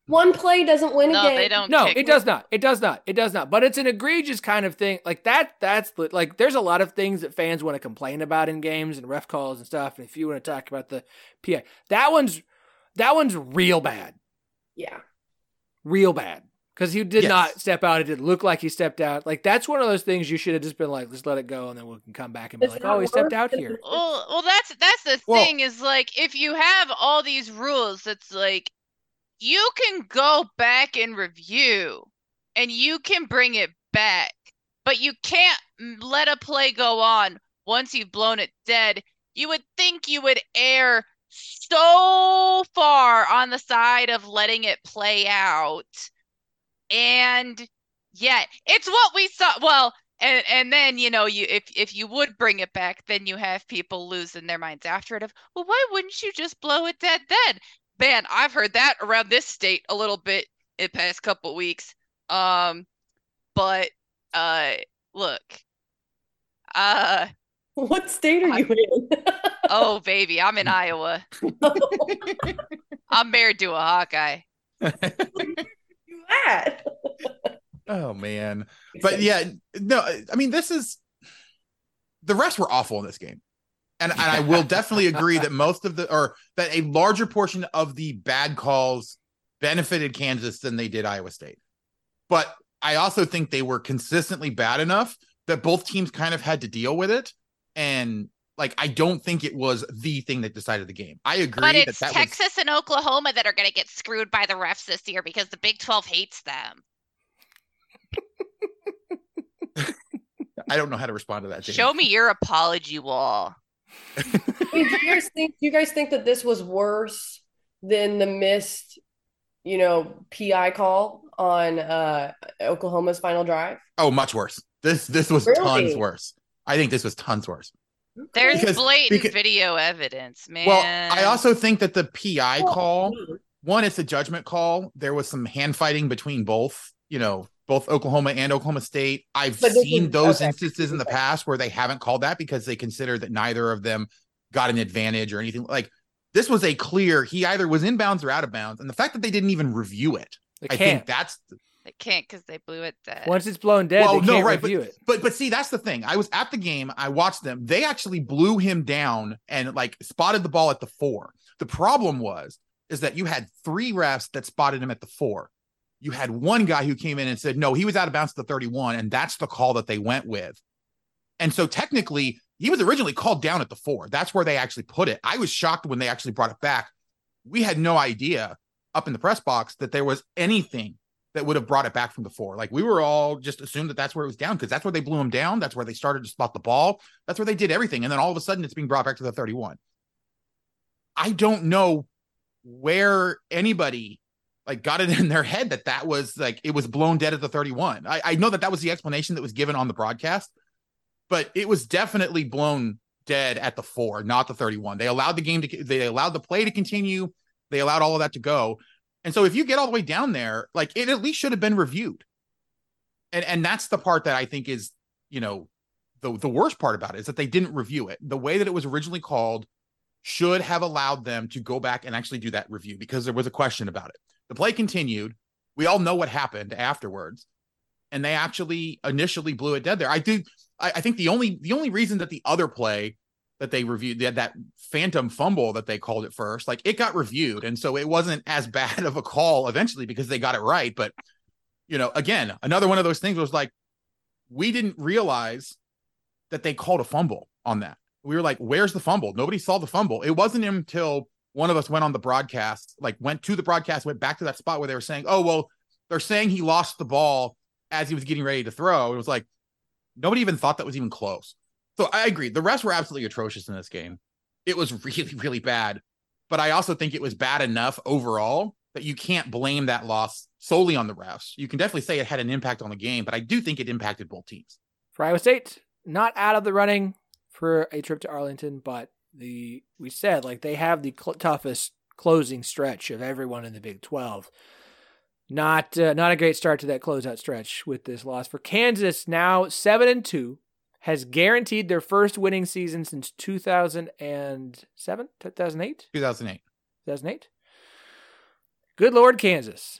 One play doesn't win a No, game. they don't. No, kick. it does not. It does not. It does not. But it's an egregious kind of thing. Like that, that's the, like, there's a lot of things that fans want to complain about in games and ref calls and stuff. And if you want to talk about the P A, that one's, that one's real bad. Yeah. Real bad. Because he did Yes. not step out. It didn't look like he stepped out. Like, that's one of those things you should have just been like, let's let it go. And then we can come back and be It's like, not oh, he stepped worth out it. here. Well, well, that's that's the Well- thing is like if you have all these rules, it's like you can go back and review, and you can bring it back, but you can't m- let a play go on once you've blown it dead. You would think you would err so far on the side of letting it play out, and yet it's what we saw. Well. And and then, you know, you if if you would bring it back, then you have people losing their minds after it of, well, why wouldn't you just blow it dead then? Man, I've heard that around this state a little bit in the past couple weeks. Um, but uh, look, uh, What state are you in? oh baby, I'm in Iowa. I'm married to a Hawkeye. You at? Oh man. But yeah, no, I mean, this is the refs were awful in this game. And and I will definitely agree that most of the or that a larger portion of the bad calls benefited Kansas than they did Iowa State. But I also think they were consistently bad enough that both teams kind of had to deal with it. And like, I don't think it was the thing that decided the game. I agree But that it's that Texas and Oklahoma that are going to get screwed by the refs this year because the Big twelve hates them. was I don't know how to respond to that. James. Show me your apology wall. I mean, do you guys think do you guys think that this was worse than the missed, you know, P I call on uh Oklahoma's final drive? Oh, much worse. This this was Really? tons worse. I think this was tons worse. There's Because- blatant because- video evidence, man. Well, I also think that the P I Well, call, one, it's a judgment call. There was some hand fighting between both, you know, both Oklahoma and Oklahoma State. I've But this seen is- those okay. instances in the past where they haven't called that because they consider that neither of them got an advantage or anything. Like, this was a clear, he either was in bounds or out of bounds. And the fact that they didn't even review it, They I can't. think that's They can't because they blew it dead. Once it's blown dead, Well, they no, can't right, review it. But but see, that's the thing. I was at the game. I watched them. They actually blew him down and like spotted the ball at the four. The problem was is that you had three refs that spotted him at the four. You had one guy who came in and said, no, he was out of bounds at the thirty-one. And that's the call that they went with. And so technically he was originally called down at the four. That's where they actually put it. I was shocked when they actually brought it back. We had no idea up in the press box that there was anything that would have brought it back from the four. Like, we were all just assumed that that's where it was down because that's where they blew him down. That's where they started to spot the ball. That's where they did everything. And then all of a sudden it's being brought back to the thirty-one. I don't know where anybody like got it in their head that that was like, it was blown dead at the thirty-one. I, I know that that was the explanation that was given on the broadcast, but it was definitely blown dead at the four, not the thirty-one. They allowed the game to, they allowed the play to continue. They allowed all of that to go. And so if you get all the way down there, like, it at least should have been reviewed. And and that's the part that I think is, you know, the, the worst part about it is that they didn't review it. The way that it was originally called should have allowed them to go back and actually do that review because there was a question about it. The play continued. We all know what happened afterwards. And they actually initially blew it dead there. I do. I, I think the only the only reason that the other play that they reviewed, they had that phantom fumble that they called it first, like, it got reviewed. And so it wasn't as bad of a call eventually because they got it right. But, you know, again, another one of those things was like, we didn't realize that they called a fumble on that. We were like, where's the fumble? Nobody saw the fumble. It wasn't until one of us went on the broadcast, like went to the broadcast, went back to that spot where they were saying, oh, well, they're saying he lost the ball as he was getting ready to throw. It was like, nobody even thought that was even close. So I agree. The refs were absolutely atrocious in this game. It was really, really bad. But I also think it was bad enough overall that you can't blame that loss solely on the refs. You can definitely say it had an impact on the game, but I do think it impacted both teams. For Iowa State, not out of the running for a trip to Arlington, but the we said, like, they have the cl- toughest closing stretch of everyone in the Big twelve. Not uh, not a great start to that closeout stretch with this loss. For Kansas, now seven and two, has guaranteed their first winning season since two thousand seven, two thousand eight? two thousand eight. two thousand eight. Good Lord, Kansas.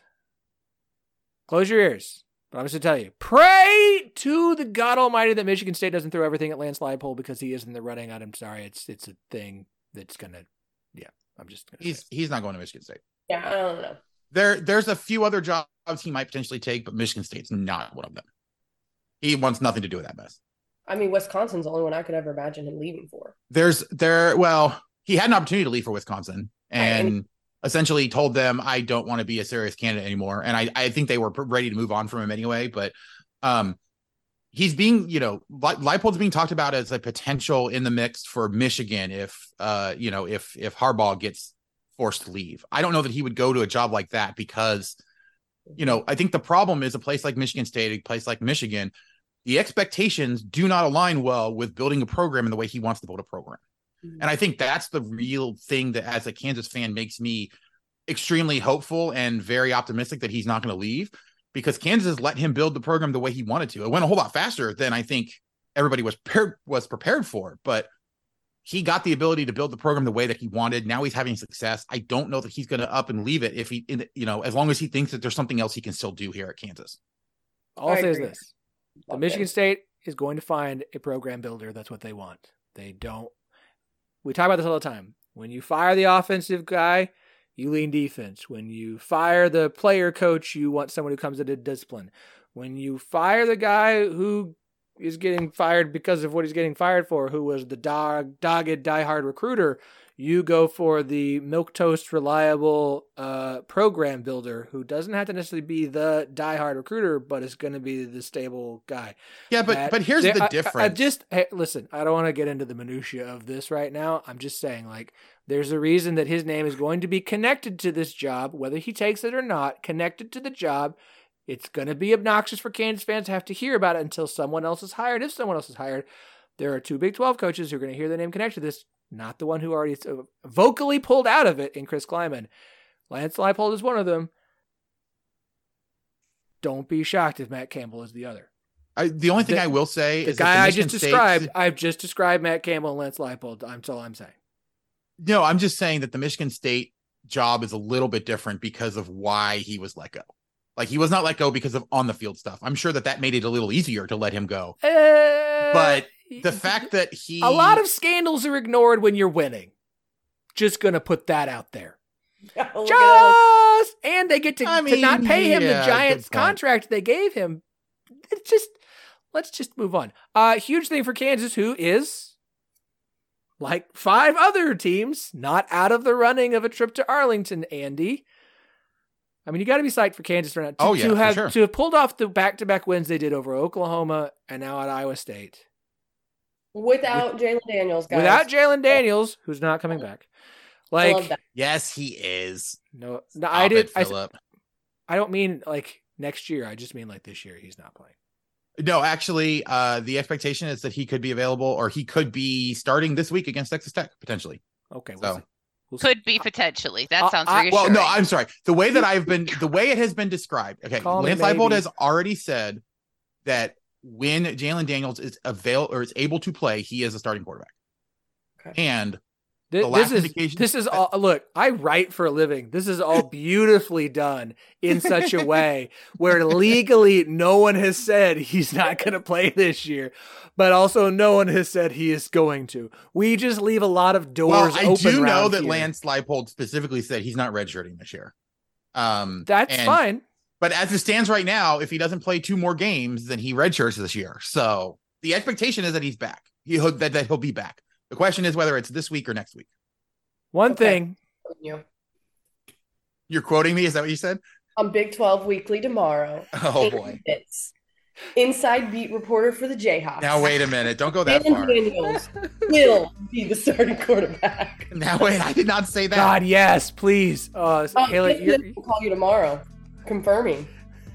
Close your ears. But I'm just going to tell you, pray to the God Almighty that Michigan State doesn't throw everything at Lance Leipold because he is in the running. I'm sorry. It's it's a thing that's going to, yeah, I'm just going to He's he's not going to Michigan State. Yeah, I don't know. There, There's a few other jobs he might potentially take, but Michigan State's not one of them. He wants nothing to do with that mess. I mean, Wisconsin's the only one I could ever imagine him leaving for. There's there, well, he had an opportunity to leave for Wisconsin and Right. essentially told them, I don't want to be a serious candidate anymore. And I, I think they were ready to move on from him anyway. But um, he's being, you know, Leipold's being talked about as a potential in the mix for Michigan if, uh, you know, if if Harbaugh gets forced to leave. I don't know that he would go to a job like that because, you know, I think the problem is a place like Michigan State, a place like Michigan, the expectations do not align well with building a program in the way he wants to build a program. And I think that's the real thing that as a Kansas fan makes me extremely hopeful and very optimistic that he's not going to leave because Kansas let him build the program the way he wanted to. It went a whole lot faster than I think everybody was prepared, was prepared for, but he got the ability to build the program the way that he wanted. Now he's having success. I don't know that he's going to up and leave it if he, in the, you know, as long as he thinks that there's something else he can still do here at Kansas. All I'll I say is agree. this. The Okay. Michigan State is going to find a program builder. That's what they want. They don't. We talk about this all the time. When you fire the offensive guy, you lean defense. When you fire the player coach, you want someone who comes into discipline. When you fire the guy who is getting fired because of what he's getting fired for, who was the dog, dogged, diehard recruiter, you go for the milquetoast, reliable uh, program builder who doesn't have to necessarily be the diehard recruiter, but is going to be the stable guy. Yeah, but That- but here's there- the I- difference. I, I just hey, listen. I don't want to get into the minutia of this right now. I'm just saying, like, there's a reason that his name is going to be connected to this job, whether he takes it or not. Connected to the job. It's going to be obnoxious for Kansas fans to have to hear about it until someone else is hired. If someone else is hired, there are two Big twelve coaches who are going to hear their name connected to this. Not the one who already vocally pulled out of it in Chris Kleiman. Lance Leipold is one of them. Don't be shocked if Matt Campbell is the other. I, the only thing the- I will say The is that guy the I Michigan just State- described, I've just described Matt Campbell and Lance Leipold. I'm all I'm saying. No, I'm just saying that the Michigan State job is a little bit different because of why he was let go. Like he was not let go because of on the field stuff. I'm sure that that made it a little easier to let him go. Uh, But the fact that he a lot of scandals are ignored when you're winning. Just gonna put that out there. Look at all Just and they get to, I to not mean, pay him yeah, the Giants good point. contract they gave him. It's just let's just move on. Uh huge thing for Kansas, who is like five other teams not out of the running of a trip to Arlington, Andy. I mean, you got to be psyched for Kansas right now. To, Oh, yeah, to for have sure. to have pulled off the back-to-back wins they did over Oklahoma and now at Iowa State. without Jalen Daniels, guys. Without Jalen Daniels, who's not coming back. I love Like, that. Yes, he is. no, no Stop I did. it, I, Phillip. I don't mean like next year. I just mean like this year. He's not playing. No, actually, uh, the expectation is that he could be available or he could be starting this week against Texas Tech, potentially. Okay, we'll So- see. We'll see. Could be potentially. That Uh, sounds I- reassuring. Well, no, I'm sorry. The way that I've been, the way it has been described. Okay, Call me Lance Leipold maybe. has already said that when Jalen Daniels is avail or is able to play, he is a starting quarterback. Okay. And Thi- the last this is indication- this is all. Look, I write for a living. This is all beautifully done in such a way where legally no one has said he's not going to play this year, but also no one has said he is going to. We just leave a lot of well, doors I open. do know around that here. Lance Leipold specifically said he's not redshirting this year. Um, That's and- fine. But as it stands right now, if he doesn't play two more games, then he redshirts this year. So the expectation is that he's back. He that, that he'll be back. The question is whether it's this week or next week. One Okay. thing. You. You're quoting me? Is that what you said? On Big twelve Weekly tomorrow. Oh boy. It's inside beat reporter for the Jayhawks. Now wait a minute. Don't go that Jalen far. Daniels will be the starting quarterback. Now wait. I did not say that. God, yes, please. Uh, Oh, Haley, Chris you're, Smith will call you tomorrow, confirming.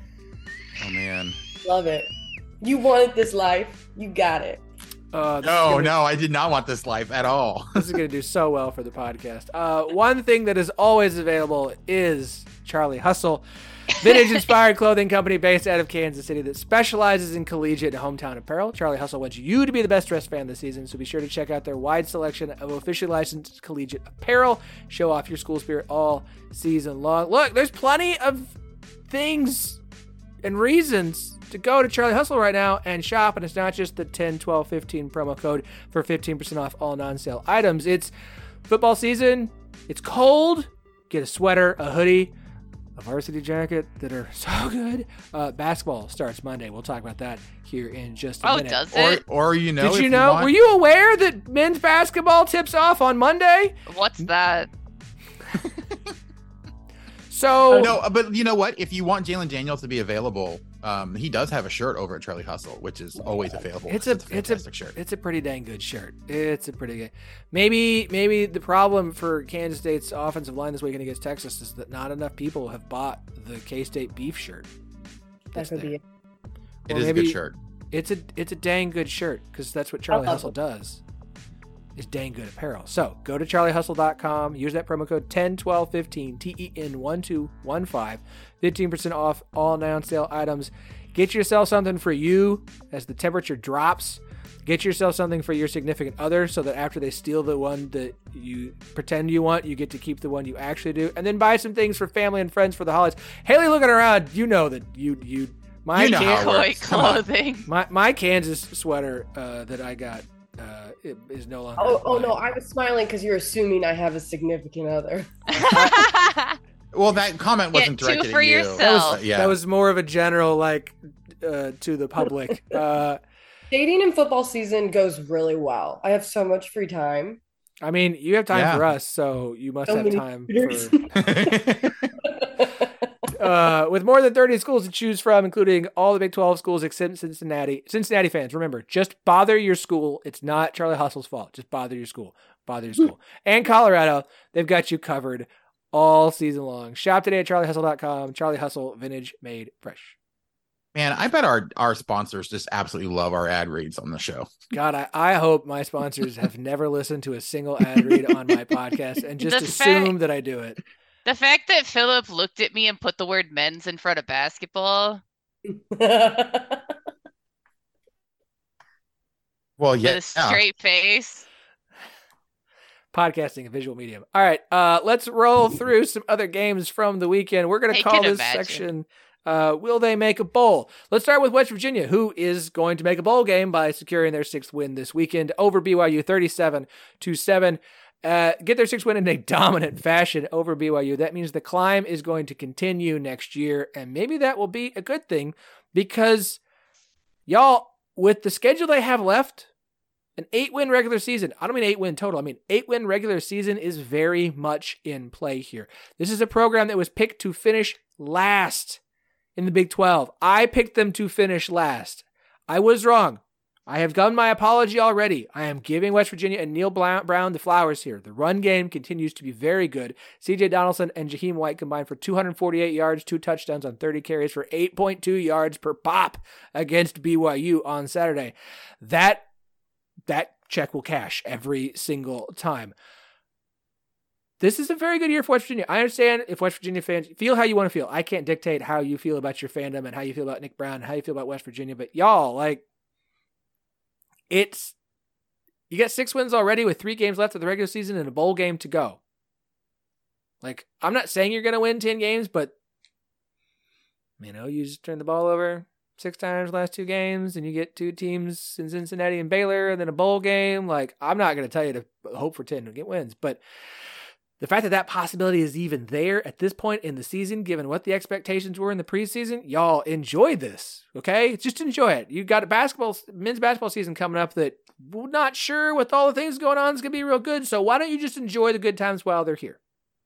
Oh man. Love it. You wanted this life. You got it. uh, this is No, gonna- no, I did not want this life at all. This is going to do so well for the podcast. Uh, one thing that is always available is Charlie Hustle. Vintage-inspired clothing company based out of Kansas City that specializes in collegiate and hometown apparel. Charlie Hustle wants you to be the best dressed fan this season, so be sure to check out their wide selection of officially licensed collegiate apparel. Show off your school spirit all season long. Look, there's plenty of things and reasons to go to Charlie Hustle right now and shop, and it's not just the ten, twelve, fifteen promo code for fifteen percent off all non-sale items. It's football season. It's cold. Get a sweater, a hoodie, a varsity jacket that are so good. Uh, basketball starts Monday. We'll talk about that here in just a Oh, minute. does it? Or, or you know, Did if you know? want- Were you aware that men's basketball tips off on Monday? What's that? So No, but you know what? If you want Jalen Daniels to be available, um, he does have a shirt over at Charlie Hustle, which is always available. It's a it's a it's a fantastic shirt. it's a pretty dang good shirt. It's a pretty good. Maybe maybe the problem for Kansas State's offensive line this weekend against Texas is that not enough people have bought the K-State beef shirt. That that's could there. be it. It Or is a maybe good shirt. It's a it's a dang good shirt because that's what Charlie love Hustle it. does. Is dang good apparel. So go to charlie hustle dot com. Use that promo code ten twelve fifteen T E N one two one five. fifteen percent off all non-sale items. Get yourself something for you as the temperature drops. Get yourself something for your significant other so that after they steal the one that you pretend you want, you get to keep the one you actually do. And then buy some things for family and friends for the holidays. Haley looking around, you know that you you my You know Kan- how it Koi works. Come on. clothing. my my Kansas sweater uh, that I got uh, it is no longer. Oh, oh no, mine. I was smiling because you're assuming I have a significant other. Well, that comment Get wasn't two directed for at you. yourself. That was, Uh, yeah. that was more of a general like uh, to the public. Uh, Dating in football season goes really well. I have so much free time. I mean, you have time Yeah. for us, so you must So have many time years. for. Uh, with more than thirty schools to choose from, including all the Big twelve schools except Cincinnati. Cincinnati fans, remember, just bother your school. It's not Charlie Hustle's fault. Just bother your school. Bother your school. And Colorado, they've got you covered all season long. Shop today at charlie hustle dot com. Charlie Hustle, vintage made fresh. Man, I bet our our sponsors just absolutely love our ad reads on the show. God, I, I hope my sponsors have never listened to a single ad read on my podcast and just The assume fact- that I do it. The fact that Philip looked at me and put the word men's in front of basketball Well, with yeah, a straight face. Podcasting, a visual medium. All right, uh, let's roll through some other games from the weekend. We're going to I call can this imagine. section, uh, Will They Make a Bowl? Let's start with West Virginia, who is going to make a bowl game by securing their sixth win this weekend over B Y U thirty-seven to seven. Uh, get their sixth win in a dominant fashion over B Y U. That means the climb is going to continue next year, and maybe that will be a good thing because, y'all, with the schedule they have left, an eight-win regular season, I don't mean eight-win total, I mean eight-win regular season is very much in play here. This is a program that was picked to finish last in the Big twelve. I picked them to finish last. I was wrong. I have done my apology already. I am giving West Virginia and Neil Brown the flowers here. The run game continues to be very good. C J Donaldson and Jaheim White combined for two hundred forty-eight yards, two touchdowns on thirty carries for eight point two yards per pop against B Y U on Saturday. That, that check will cash every single time. This is a very good year for West Virginia. I understand if West Virginia fans feel how you want to feel. I can't dictate how you feel about your fandom and how you feel about Nick Brown and how you feel about West Virginia, but y'all, like, It's you got six wins already with three games left of the regular season and a bowl game to go. Like, I'm not saying you're going to win ten games, but, you know, you just turn the ball over six times the last two games and you get two teams in Cincinnati and Baylor and then a bowl game. Like, I'm not going to tell you to hope for ten to get wins, but the fact that that possibility is even there at this point in the season, given what the expectations were in the preseason, y'all enjoy this, okay? Just enjoy it. You got a basketball, men's basketball season coming up that we're not sure with all the things going on is going to be real good. So why don't you just enjoy the good times while they're here?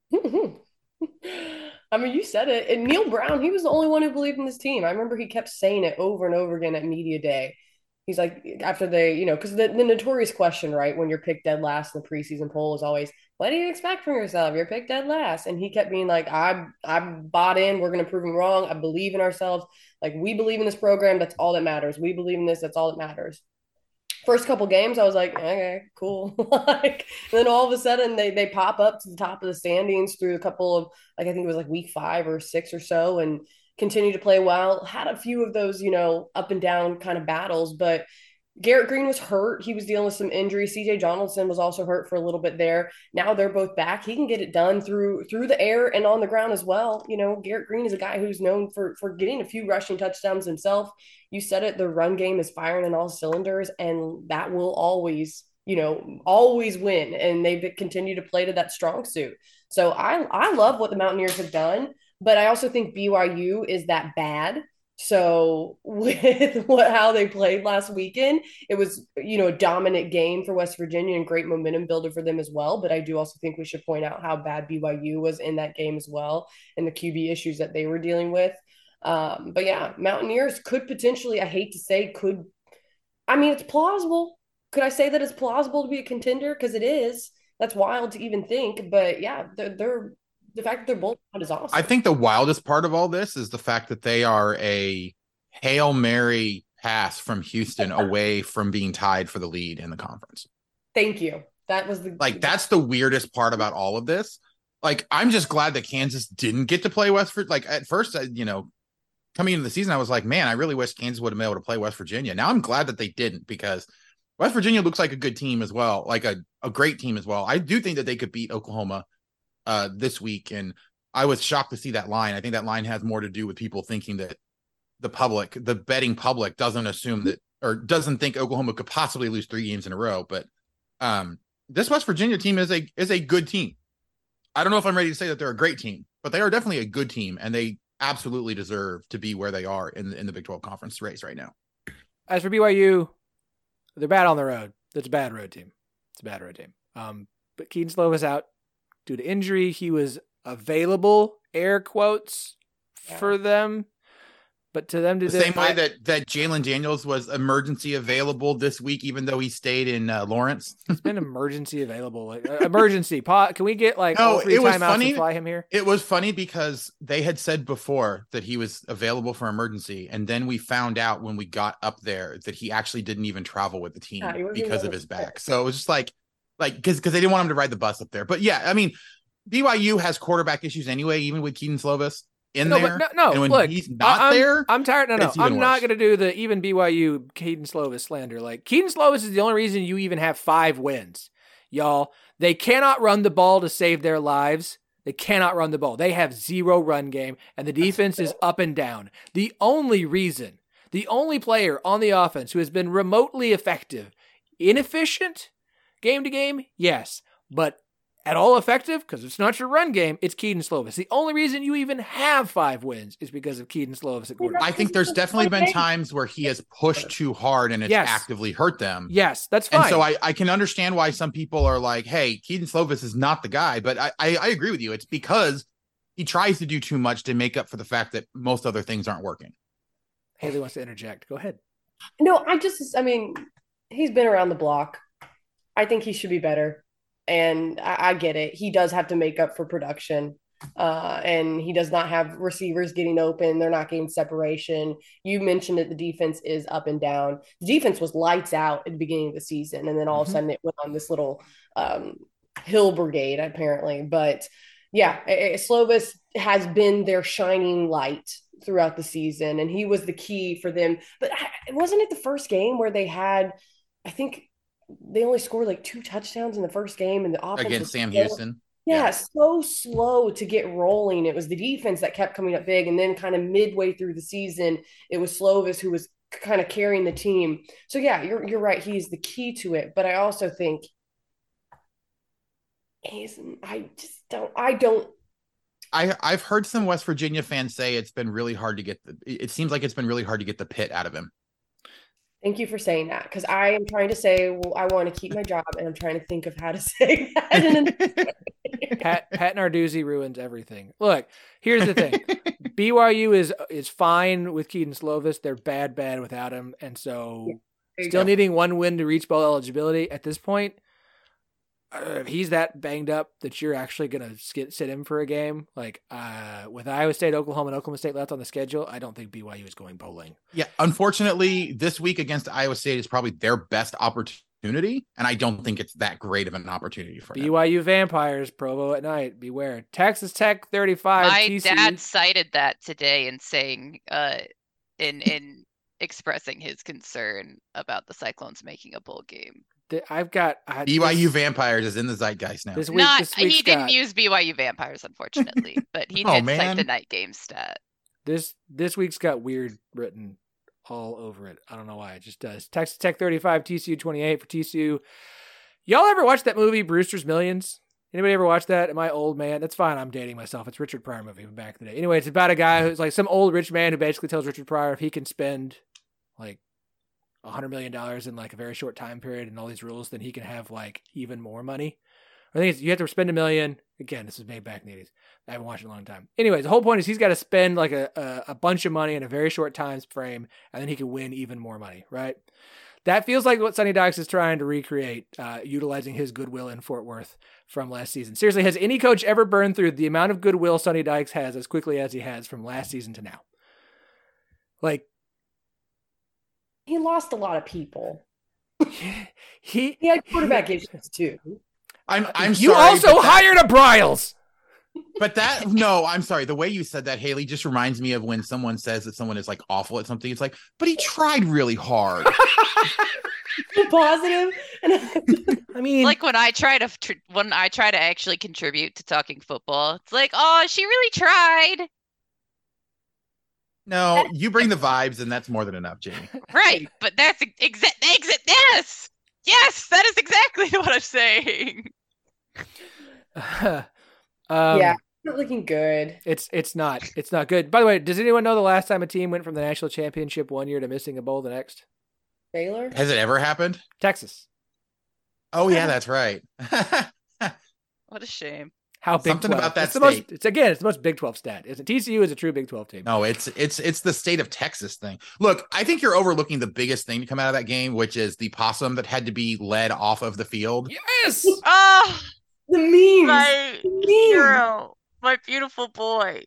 I mean, you said it. And Neil Brown, he was the only one who believed in this team. I remember he kept saying it over and over again at media day. He's like, after they, you know, because the, the notorious question, right, when you're picked dead last in the preseason poll is always, what do you expect from yourself? You're picked dead last. And he kept being like, I I bought in. We're going to prove him wrong. I believe in ourselves. Like, we believe in this program. That's all that matters. We believe in this. That's all that matters. First couple games, I was like, okay, cool. Like, and then all of a sudden, they they pop up to the top of the standings through a couple of, like, I think it was like week five or six or so, and continue to play well. Had a few of those, you know, up and down kind of battles, but Garrett Green was hurt. He was dealing with some injuries. C J Donaldson was also hurt for a little bit there. Now they're both back. He can get it done through through the air and on the ground as well. You know, Garrett Green is a guy who's known for for getting a few rushing touchdowns himself. You said it, the run game is firing in all cylinders, and that will always, you know, always win. And they've continued to play to that strong suit. So I I love what the Mountaineers have done, but I also think B Y U is that bad. So with what how they played last weekend, it was, you know, a dominant game for West Virginia and great momentum builder for them as well. But I do also think we should point out how bad B Y U was in that game as well, and the Q B issues that they were dealing with. Um, but yeah, Mountaineers could potentially, I hate to say, could, I mean, it's plausible. Could I say that it's plausible to be a contender? Because it is. That's wild to even think. But yeah, they're, they're the fact that they're both out is awesome. I think the wildest part of all this is the fact that they are a Hail Mary pass from Houston away from being tied for the lead in the conference. Thank you. That was the like that's the weirdest part about all of this. Like, I'm just glad that Kansas didn't get to play West Virginia. Like, at first, you know, coming into the season, I was like, man, I really wish Kansas would have been able to play West Virginia. Now I'm glad that they didn't, because West Virginia looks like a good team as well, like a, a great team as well. I do think that they could beat Oklahoma uh, this week, and I was shocked to see that line. I think that line has more to do with people thinking that the public, the betting public, doesn't assume that, or doesn't think Oklahoma could possibly lose three games in a row. But um, this West Virginia team is a is a good team. I don't know if I'm ready to say that they're a great team, but they are definitely a good team, and they absolutely deserve to be where they are in the, in the Big twelve conference race right now. As for B Y U, they're bad on the road. It's a bad road team. It's a bad road team. Um, but Keaton Slovis out due to injury. He was available, air quotes, yeah. for them. But to them, to the same way I, that that Jalen Daniels was emergency available this week, even though he stayed in uh, Lawrence. It's been emergency available. Like, uh, emergency. Pa- can we get like no, all three it was timeouts funny. and fly him here? It was funny because they had said before that he was available for emergency, and then we found out when we got up there that he actually didn't even travel with the team yeah, because of his back. So it was just like, like because because they didn't want him to ride the bus up there. But yeah, I mean, B Y U has quarterback issues anyway, even with Keaton Slovis in no, there. But no, no, and when look, he's not I'm, there, I'm tired. No, no, I'm worse. not going to do the even B Y U Keaton Slovis slander. Like, Keaton Slovis is the only reason you even have five wins, y'all. They cannot run the ball to save their lives. They cannot run the ball. They have zero run game, and the defense is up and down. The only reason, the only player on the offense who has been remotely effective, inefficient game to game, yes, but at all effective, because it's not your run game, it's Keaton Slovis. The only reason you even have five wins is because of Keaton Slovis at quarterback. I think there's definitely been times where he has pushed too hard and it's yes. actively hurt them. Yes, that's fine. And so I, I can understand why some people are like, hey, Keaton Slovis is not the guy. But I, I, I agree with you. It's because he tries to do too much to make up for the fact that most other things aren't working. Haley wants to interject. Go ahead. No, I just, I mean, he's been around the block. I think he should be better. And I, I get it. He does have to make up for production. Uh, and he does not have receivers getting open. They're not getting separation. You mentioned that the defense is up and down. The defense was lights out at the beginning of the season. And then all mm-hmm. of a sudden it went on this little um, hill brigade, apparently. But yeah, Slovis has been their shining light throughout the season. And he was the key for them. But wasn't it the first game where they had, I think, they only scored like two touchdowns in the first game, and the offense against Sam so, Houston. Yeah, yeah, so slow to get rolling. It was the defense that kept coming up big, and then kind of midway through the season, it was Slovis who was kind of carrying the team. So yeah, you're you're right. He's the key to it, but I also think he's. I just don't. I don't. I I've heard some West Virginia fans say it's been really hard to get the. It seems like it's been really hard to get the pit out of him. Thank you for saying that, because I am trying to say, well, I want to keep my job, and I'm trying to think of how to say that. Pat, Pat Narduzzi ruins everything. Look, here's the thing. B Y U is is fine with Keaton Slovis. They're bad, bad without him. And so yeah, still go. needing one win to reach bowl eligibility at this point. uh, if he's that banged up that you're actually going to sit him for a game, like uh, with Iowa State, Oklahoma, and Oklahoma State left on the schedule, I don't think B Y U is going bowling. Yeah, unfortunately, this week against Iowa State is probably their best opportunity, and I don't think it's that great of an opportunity for them. B Y U Vampires, Provo at night, beware. Texas Tech thirty-five. My T C U. dad cited that today in saying, uh, in in expressing his concern about the Cyclones making a bowl game. I've got I, B Y U this, Vampires is in the zeitgeist now. This week, Not this he week's didn't got, use B Y U Vampires, unfortunately, but he Oh, did man. cite the night game stat. This this week's got weird written all over it. I don't know why. It just does. Texas Tech thirty-five, T C U twenty-eight for T C U. Y'all ever watch that movie, Brewster's Millions? Anybody ever watch that? Am I old man? That's fine. I'm dating myself. It's Richard Pryor movie from back in the day. Anyway, it's about a guy who's like some old rich man who basically tells Richard Pryor if he can spend like a hundred million dollars in like a very short time period and all these rules, then he can have like even more money. I think it's, you have to spend a million. Again, this was made back in the eighties. I haven't watched it in a long time. Anyways, the whole point is he's got to spend like a, a, a bunch of money in a very short time frame, and then he can win even more money, right? That feels like what Sonny Dykes is trying to recreate, uh, utilizing his goodwill in Fort Worth from last season. Seriously, has any coach ever burned through the amount of goodwill Sonny Dykes has as quickly as he has from last season to now? Like, He lost a lot of people. he He had quarterback issues too. I'm I'm you sorry, also but that- hired a Bryles. But that no, I'm sorry. The way you said that, Haley, just reminds me of when someone says that someone is like awful at something. It's like, but he tried really hard. Positive. I mean, Like when I try to tr- when I try to actually contribute to talking football, it's like, oh, she really tried. No, you bring the vibes, and that's more than enough, Jamie. Right, but that's exact exit. Yes, yes, that is exactly what I'm saying. um, Yeah, not looking good. It's it's not it's not good. By the way, does anyone know the last time a team went from the national championship one year to missing a bowl the next? Baylor. Has it ever happened? Texas. Oh yeah, that's right. What a shame. How Big Something twelve. about that it's the most, state. it's again, it's the most Big twelve stat. It's T C U is a true Big twelve team. No, it's it's it's the state of Texas thing. Look, I think you're overlooking the biggest thing to come out of that game, which is the possum that had to be led off of the field. Yes. Oh, The memes. my The memes. hero, my beautiful boy.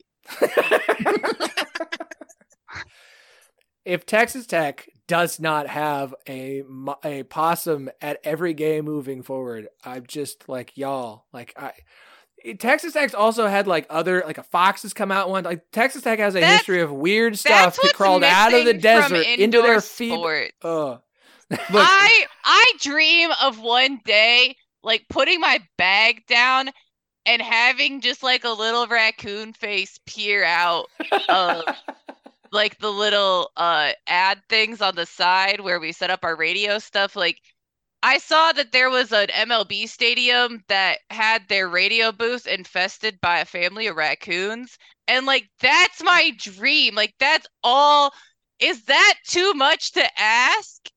If Texas Tech does not have a mo- a possum at every game moving forward, I'm just like y'all. Like I, Texas Tech's also had like other like a fox has come out one. Like Texas Tech has a That's- history of weird stuff That's that what's crawled out of the missing from desert into indoor their feet. sport. Ugh. Look, I I dream of one day like putting my bag down and having just like a little raccoon face peer out of like the little uh ad things on the side where we set up our radio stuff. Like I saw that there was an M L B stadium that had their radio booth infested by a family of raccoons, and like that's my dream. Like that's all. Is that too much to ask?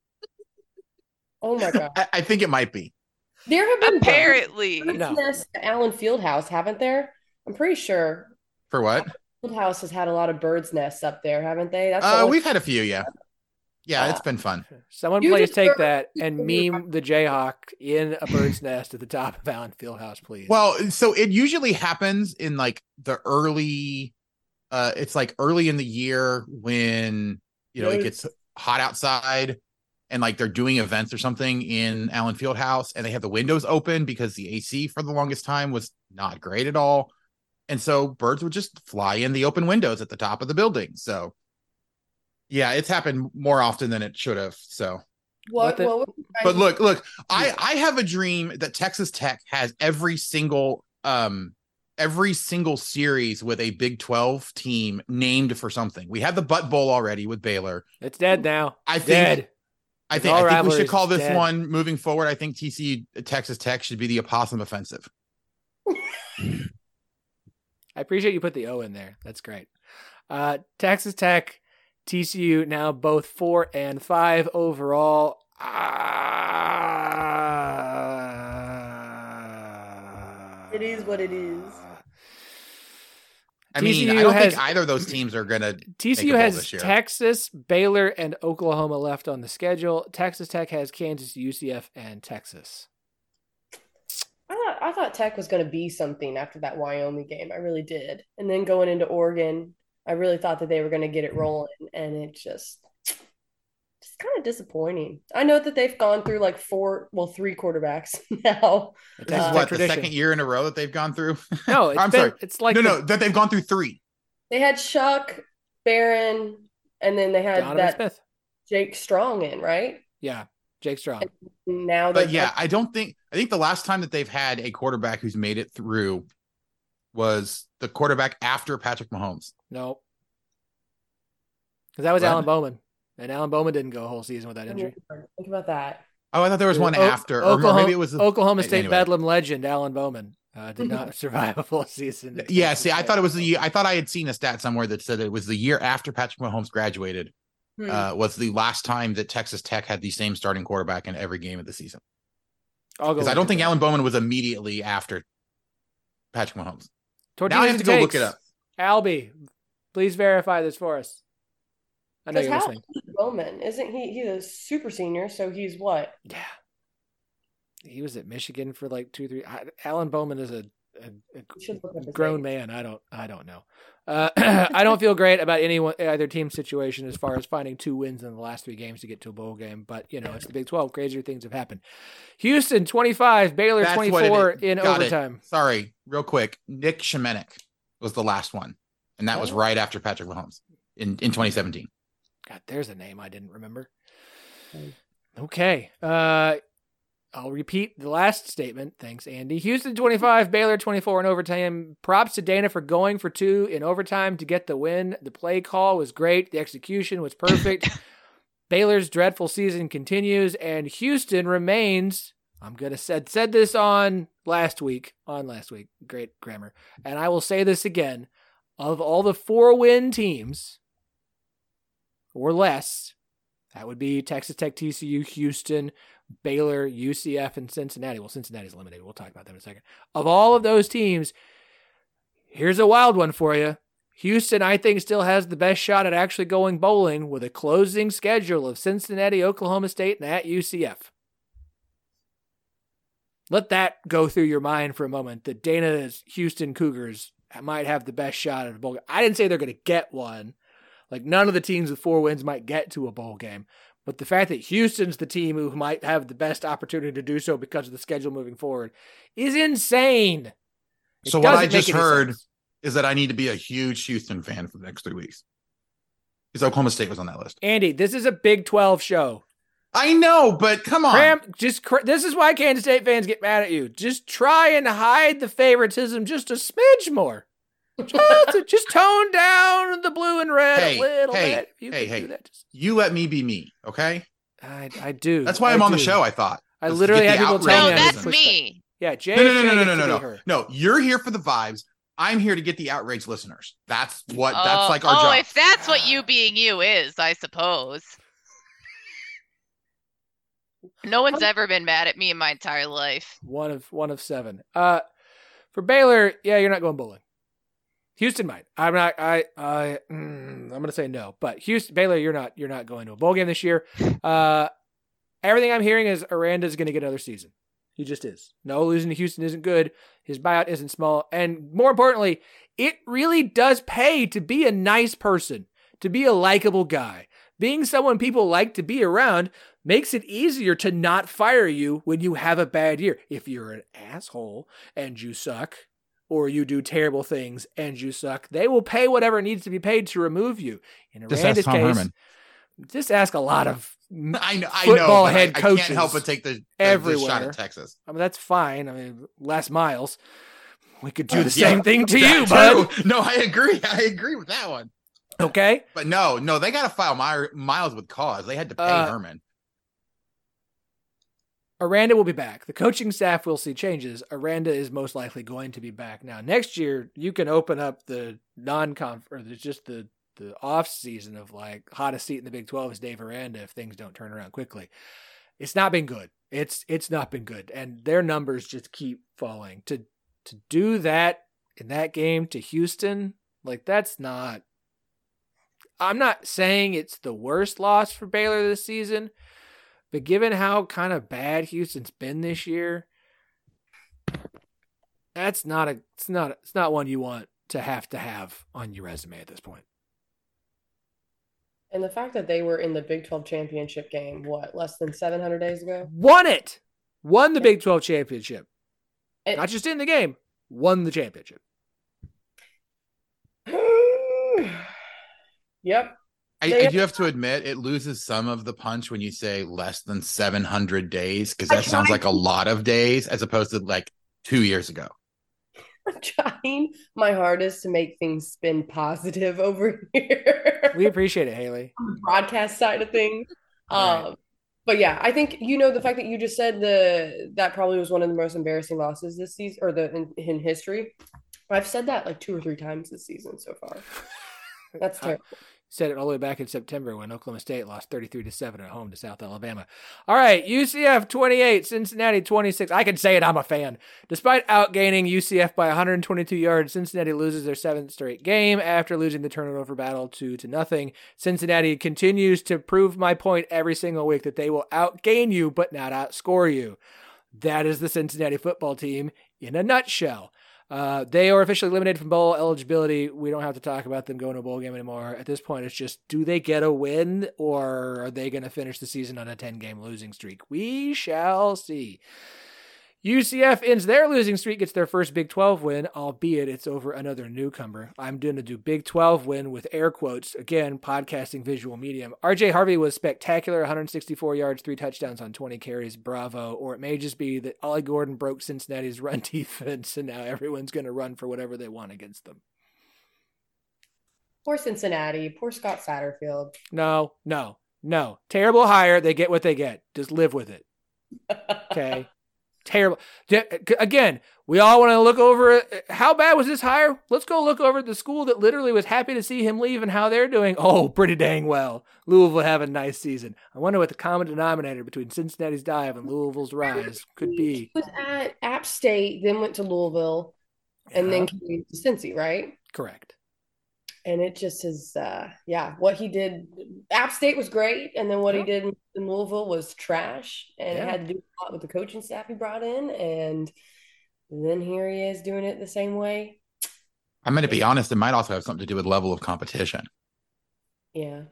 Oh my god. I, I think it might be. There have been Apparently. birds' No. nests at Allen Fieldhouse, haven't there? I'm pretty sure For what? Fieldhouse has had a lot of birds' nests up there, haven't they? That's the Uh, only- we've had a few, yeah. Yeah, Uh, it's been fun. Someone You please just take heard- that and meme the Jayhawk in a bird's nest at the top of Allen Fieldhouse, please. Well, so it usually happens in like the early, uh, it's like early in the year when, you know, it Yes. gets hot outside and like they're doing events or something in Allen Fieldhouse and they have the windows open because the A C for the longest time was not great at all. And so birds would just fly in the open windows at the top of the building. So yeah, it's happened more often than it should have. So What, What the- what was but look, look, I, I have a dream that Texas Tech has every single um every single series with a Big twelve team named for something. We have the Butt Bowl already with Baylor. it's dead now. I think Dead. I It's think all I think we should rivalries, call it's this dead. one moving forward. I think T C U Texas Tech should be the opossum offensive. I appreciate you put the O in there. That's great. Uh, Texas Tech, T C U now both four and five overall. Ah. It is what it is. I mean, T C U I don't has- think either of those teams are gonna T C U make a bowl has this year. Texas, Baylor, and Oklahoma left on the schedule. Texas Tech has Kansas, U C F, and Texas. I thought Tech was going to be something after that Wyoming game. I really did. And then going into Oregon, I really thought that they were going to get it rolling, and it just just kind of disappointing. I know that they've gone through like four, well, three quarterbacks now. This is Uh, what, the tradition. second year in a row that they've gone through? No, it's I'm been, sorry. it's like no, the- no, that they've gone through three. They had Shuck, Barron, and then they had Donovan that Smith. Jake Strong in, right? Yeah, Jake Strong. Now But they're yeah, I don't think, I think the last time that they've had a quarterback who's made it through was the quarterback after Patrick Mahomes. No. Because that was What? Alan Bowman. And Alan Bowman didn't go a whole season with that injury. Think about that. Oh, I thought there was one O- after, or Oklahoma, maybe it was the, Oklahoma State anyway. Bedlam legend Alan Bowman uh, did not survive a full season. Yeah, see, I thought it was the year, I thought I had seen a stat somewhere that said it was the year after Patrick Mahomes graduated. Hmm. Uh, was the last time that Texas Tech had the same starting quarterback in every game of the season. I'll go Because I look don't at think that. Alan Bowman was immediately after Patrick Mahomes. Tortillas Now I have and to go look takes. it up. Albie, please verify this for us. I know Because you're how listening. old is Bowman? Isn't he? He's a super senior, so he's what? Yeah. He was at Michigan for like two, three. I, Alan Bowman is a, a, We should look up a his grown age. man. I don't. I don't know. Uh, I don't feel great about anyone either team situation as far as finding two wins in the last three games to get to a bowl game. But you know, it's the Big twelve. Crazier things have happened. Houston twenty-five, Baylor That's what it twenty-four is. in Got it. overtime. Sorry, real quick. Nick Shemenek was the last one. And that was Oh. right after Patrick Mahomes in, in twenty seventeen. God, there's a name I didn't remember. Hmm. Okay. Uh, I'll repeat the last statement. Thanks, Andy. Houston twenty-five, Baylor twenty-four in overtime. Props to Dana for going for two in overtime to get the win. The play call was great. The execution was perfect. Baylor's dreadful season continues, and Houston remains. I'm gonna said said this on last week. On last week, great grammar, and I will say this again. Of all the four win teams, or less, that would be Texas Tech, T C U, Houston, Baylor, U C F, and Cincinnati. Well, Cincinnati's eliminated. We'll talk about them in a second. Of all of those teams, here's a wild one for you. Houston, I think, still has the best shot at actually going bowling with a closing schedule of Cincinnati, Oklahoma State, and at U C F. Let that go through your mind for a moment, that Dana's Houston Cougars might have the best shot at a bowl game. I didn't say they're going to get one. Like, none of the teams with four wins might get to a bowl game. But the fact that Houston's the team who might have the best opportunity to do so because of the schedule moving forward is insane. It So what I doesn't just make any heard sense. is that I need to be a huge Houston fan for the next three weeks. Because Oklahoma State was on that list. Andy, this is a Big twelve show. I know, but come on. Cram, just cr- this is why Kansas State fans get mad at you. Just try and hide the favoritism just a smidge more. Just, just tone down the blue and red Hey, a little hey, bit. If you hey, can hey. do that. Just- You let me be me, okay? I, I do. That's why I I'm on the do. show, I thought. I was to literally get had the people outrage. tell No, me I that's was pushback. me. Yeah, Jay. No, no, no, Jay no, no, gets no, to no, be no. her. No, you're here for the vibes. I'm here to get the outraged listeners. That's what, that's Oh, like our oh, job. if that's what you being you is, I suppose. No one's ever been mad at me in my entire life. One of one of seven. Uh, for Baylor, yeah, you're not going bowling. Houston might. I'm not. I. I. Mm, I'm going to say no. But Houston, Baylor, you're not. You're not going to a bowl game this year. Uh, everything I'm hearing is Aranda's going to get another season. He just is. No, losing to Houston isn't good. His buyout isn't small, and more importantly, it really does pay to be a nice person, to be a likable guy. Being someone people like to be around makes it easier to not fire you when you have a bad year. If you're an asshole and you suck, or you do terrible things and you suck, they will pay whatever needs to be paid to remove you. In Just Aranda's ask Tom case, Herman. just ask a lot of I know, I football know, but head I, I coaches can't help but take the, the, the everywhere. shot at Texas. I mean, that's fine. I mean, Les Miles. We could do Uh, the yeah, same thing to that you, bud. too. No, I agree. I agree with that one. Okay. But no, no, they got to file My- Miles with cause. They had to pay Uh, Herman. Aranda will be back. The coaching staff will see changes. Aranda is most likely going to be back. Now, next year, you can open up the non-conf, or there's just the, the off season of like hottest seat in the Big twelve is Dave Aranda if things don't turn around quickly. It's not been good. It's it's not been good. And their numbers just keep falling. To to do that in that game to Houston, like that's not, I'm not saying it's the worst loss for Baylor this season, but given how kind of bad Houston's been this year, That's not a. It's not. It's not one you want to have to have on your resume at this point. And the fact that they were in the Big twelve championship game, what, less than seven hundred days ago? Won it. Won the Big twelve championship. It, Not just in the game. Won the championship. Yep. I, I do have to admit, it loses some of the punch when you say less than seven hundred days, because that sounds like a lot of days as opposed to like two years ago. I'm trying my hardest to make things spin positive over here. We appreciate it, Haley. On the broadcast side of things. Right. Um, but yeah, I think, you know, the fact that you just said the that probably was one of the most embarrassing losses this season, or the in, in history. I've said that like two or three times this season so far. That's terrible. Said it all the way back in September when Oklahoma State lost thirty-three to seven at home to South Alabama. All right, U C F twenty-eight, Cincinnati twenty-six. I can say it, I'm a fan. Despite outgaining U C F by one hundred twenty-two yards, Cincinnati loses their seventh straight game after losing the turnover battle two to nothing. Cincinnati continues to prove my point every single week that they will outgain you but not outscore you. That is the Cincinnati football team in a nutshell. Uh, they are officially eliminated from bowl eligibility. We don't have to talk about them going to a bowl game anymore. At this point, it's just, do they get a win, or are they going to finish the season on a ten-game losing streak? We shall see. U C F ends their losing streak, gets their first Big twelve win, albeit it's over another newcomer. I'm going to do Big twelve win with air quotes. Again, podcasting visual medium. R J Harvey was spectacular, one hundred sixty-four yards, three touchdowns on twenty carries. Bravo. Or it may just be that Ollie Gordon broke Cincinnati's run defense, and now everyone's going to run for whatever they want against them. Poor Cincinnati. Poor Scott Satterfield. No, no, no. Terrible hire. They get what they get. Just live with it. Okay. Terrible. Again, we all want to look over how bad was this hire? Let's go look over at the school that literally was happy to see him leave and how they're doing. Oh, pretty dang well. Louisville have a nice season. I wonder what the common denominator between Cincinnati's dive and Louisville's rise could be. He was at App State, then went to Louisville, and Yeah. then came to Cincy, right? Correct. And it just is, uh, yeah, what he did. App State was great, and then what he Yeah. did in Louisville was trash, and Yeah. it had to do a lot with the coaching staff he brought in, and then here he is doing it the same way. I'm going to be honest, it might also have something to do with level of competition. Yeah.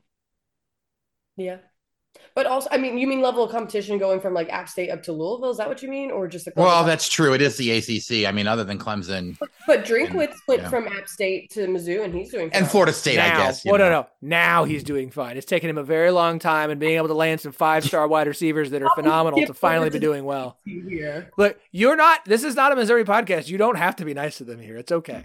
Yeah. But also, I mean, you mean level of competition going from like App State up to Louisville? Is that what you mean? Or just the Well, that's true. It is the A C C. I mean, other than Clemson But Drinkwitz went yeah. from App State to Mizzou, and he's doing fine. and Florida State, now, I guess. you Well, no, know. no. Now he's doing fine. It's taken him a very long time, and being able to land some five-star wide receivers that are phenomenal to finally be doing well. Here. Look, you're not, this is not a Missouri podcast. You don't have to be nice to them here. It's okay.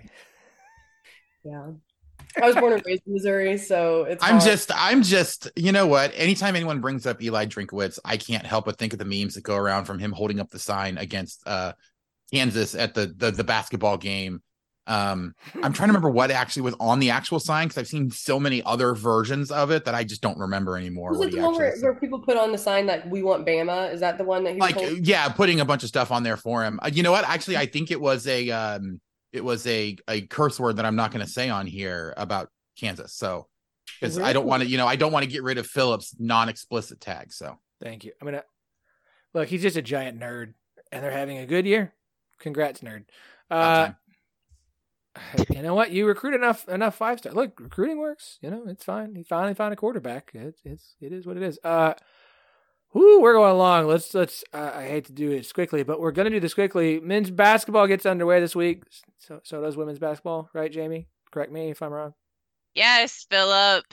Yeah. I was born and raised in Missouri, so it's I'm hard. just, I'm just, you know what? Anytime anyone brings up Eli Drinkwitz, I can't help but think of the memes that go around from him holding up the sign against uh, Kansas at the, the the basketball game. Um, I'm trying to remember what actually was on the actual sign because I've seen so many other versions of it that I just don't remember anymore. Was what it he the one actually where, said. where people put on the sign like "We want Bama"? Is that the one that he Like, told? yeah, putting a bunch of stuff on there for him. Uh, you know what? Actually, I think it was a um, it was a a curse word that I'm not going to say on here about Kansas. So because I don't Really? want to, you know, I don't want to get rid of Phillips non-explicit tag. So Thank you. I'm going to, look, he's just a giant nerd, and they're having a good year. Congrats, nerd. about Uh, time. you know what? You recruit enough enough five star. Look, recruiting works. You know, it's fine. He finally found a quarterback. It's it's it is what it is. Uh, whoo, we're going along. Let's let's. Uh, I hate to do this quickly, but we're gonna do this quickly. Men's basketball gets underway this week. So so does women's basketball, right, Jamie? Correct me if I'm wrong. Yes, Philip.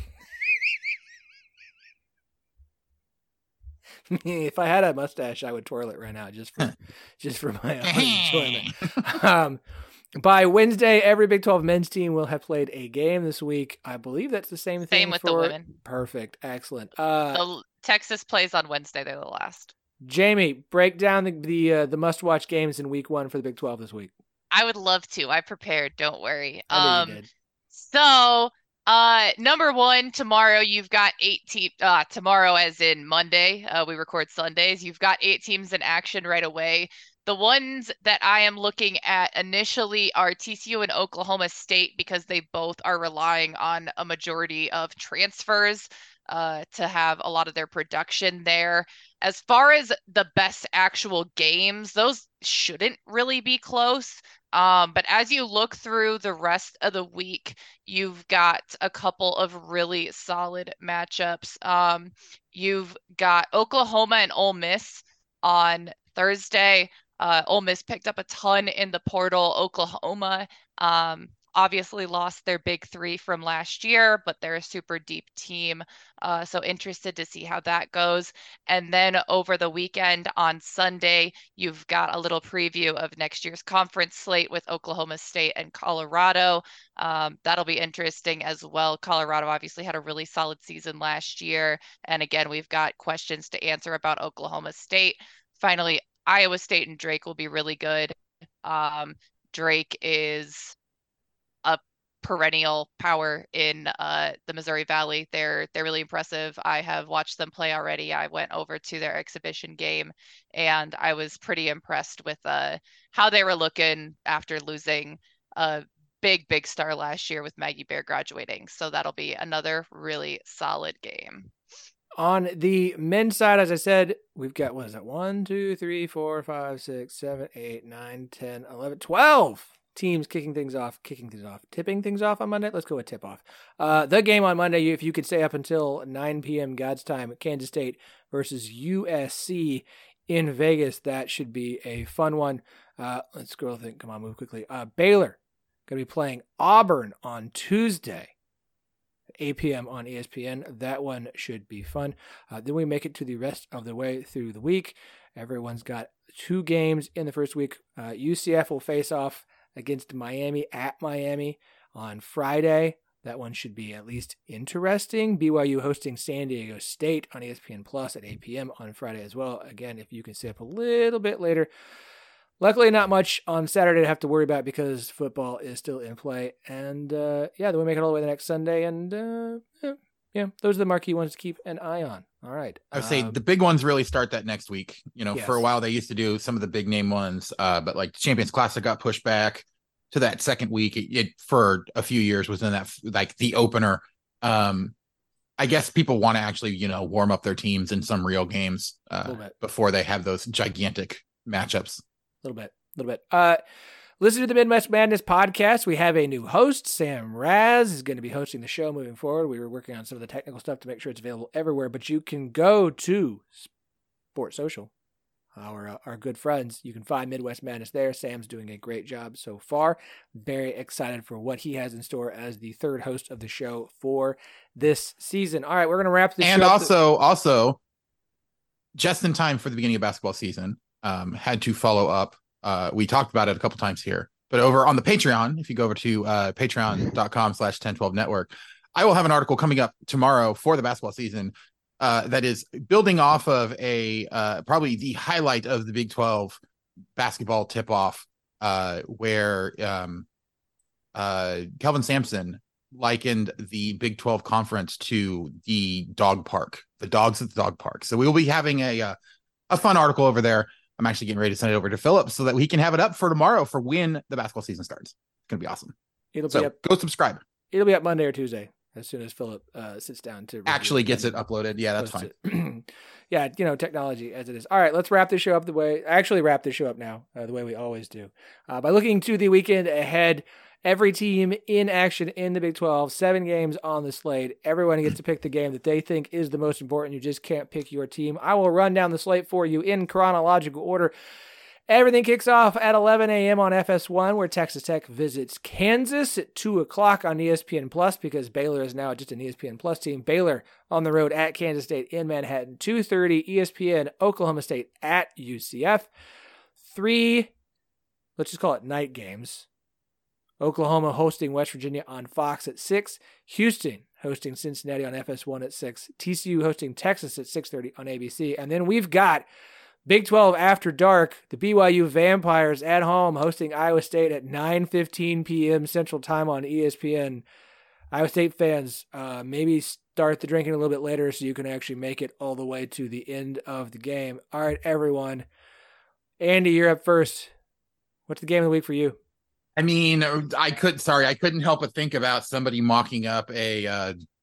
If I had a mustache, I would twirl it right now, just for just for my own enjoyment. Um, by Wednesday, every Big twelve men's team will have played a game this week. I believe that's the same thing Same with for the women. Perfect, excellent. Uh, The Texas plays on Wednesday. They're the last. Jamie, break down the the, uh, the must-watch games in Week One for the Big twelve this week. I would love to. I prepared. Don't worry. I know Um. you did. So, uh, number one, tomorrow you've got eight teams. Uh, tomorrow, as in Monday, uh, we record Sundays. You've got eight teams in action right away. The ones that I am looking at initially are T C U and Oklahoma State because they both are relying on a majority of transfers. uh, to have a lot of their production there. As far as the best actual games, those shouldn't really be close. Um, but as you look through the rest of the week, you've got a couple of really solid matchups. Um, you've got Oklahoma and Ole Miss on Thursday. Uh, Ole Miss picked up a ton in the portal. Oklahoma um, obviously lost their big three from last year, but they're a super deep team. Uh, so interested to see how that goes. And then over the weekend on Sunday, you've got a little preview of next year's conference slate with Oklahoma State and Colorado. Um, that'll be interesting as well. Colorado obviously had a really solid season last year. And again, we've got questions to answer about Oklahoma State. Finally, Iowa State and Drake will be really good. Um, Drake is a perennial power in uh, the Missouri Valley. They're they're really impressive. I have watched them play already. I went over to their exhibition game, and I was pretty impressed with uh, how they were looking after losing a big, big star last year with Maggie Bear graduating. So that'll be another really solid game. On the men's side, as I said, we've got, what is that? one, two, three, four, five, six, seven, eight, nine, ten, eleven, twelve teams kicking things off, kicking things off, tipping things off on Monday. Let's go with tip off. Uh, the game on Monday, if you could stay up until nine p.m. God's time, Kansas State versus U S C in Vegas. That should be a fun one. Uh, let's scroll thing. Come on, move quickly. Uh, Baylor going to be playing Auburn on Tuesday. eight p.m. on E S P N. That one should be fun. Uh, then we make it to the rest of the way through the week. Everyone's got two games in the first week. Uh, U C F will face off against Miami at Miami on Friday. That one should be at least interesting. B Y U hosting San Diego State on E S P N Plus at eight p.m. on Friday as well. Again, if you can stay up a little bit later. Luckily, not much on Saturday to have to worry about because football is still in play. And, uh, yeah, then we make it all the way the next Sunday. And, uh, yeah, yeah, those are the marquee ones to keep an eye on. All right. I would say um, the big ones really start that next week. You know, yes. for a while they used to do some of the big name ones, uh, but like Champions Classic got pushed back to that second week. It, it for a few years was in that, like the opener. Um, I guess people want to actually, you know, warm up their teams in some real games uh, before they have those gigantic matchups. A little bit, a little bit. Uh, listen to the Midwest Madness podcast. We have a new host. Sam Raz is going to be hosting the show moving forward. We were working on some of the technical stuff to make sure it's available everywhere, but you can go to Sports Social, our uh, our good friends. You can find Midwest Madness there. Sam's doing a great job so far. Very excited for what he has in store as the third host of the show for this season. All right, we're going to wrap this. And show also, to- also, just in time for the beginning of basketball season. Um, had to follow up. Uh, we talked about it a couple times here, but over on the Patreon, if you go over to uh, patreon.com slash 1012 network, I will have an article coming up tomorrow for the basketball season uh, that is building off of a uh, probably the highlight of the Big twelve basketball tip-off uh, where um, uh, Kelvin Sampson likened the Big twelve conference to the dog park, the dogs at the dog park. So we will be having a uh, a fun article over there. I'm actually getting ready to send it over to Philip so that we can have it up for tomorrow for when the basketball season starts. It's going to be awesome. It'll so be up, go subscribe. It'll be up Monday or Tuesday as soon as Philip uh, sits down to actually gets it uploaded. Yeah, that's fine. Yeah, you know, technology as it is. All right, let's wrap this show up the way, actually wrap this show up now, uh, the way we always do, uh, by looking to the weekend ahead. Every team in action in the Big twelve, seven games on the slate. Everyone gets to pick the game that they think is the most important. You just can't pick your team. I will run down the slate for you in chronological order. Everything kicks off at eleven a.m. on F S one, where Texas Tech visits Kansas at two o'clock on E S P N Plus, because Baylor is now just an E S P N Plus team. Baylor on the road at Kansas State in Manhattan. two thirty E S P N, Oklahoma State at U C F. Three, let's just call it night games. Oklahoma hosting West Virginia on Fox at six. Houston hosting Cincinnati on F S one at six. T C U hosting Texas at six thirty on A B C. And then we've got Big twelve After Dark, the B Y U Vampires at home hosting Iowa State at nine fifteen p.m. Central Time on E S P N. Iowa State fans, uh, maybe start the drinking a little bit later so you can actually make it all the way to the end of the game. All right, everyone. Andy, you're up first. What's the game of the week for you? I mean, I could, sorry, I couldn't help but think about somebody mocking up a uh,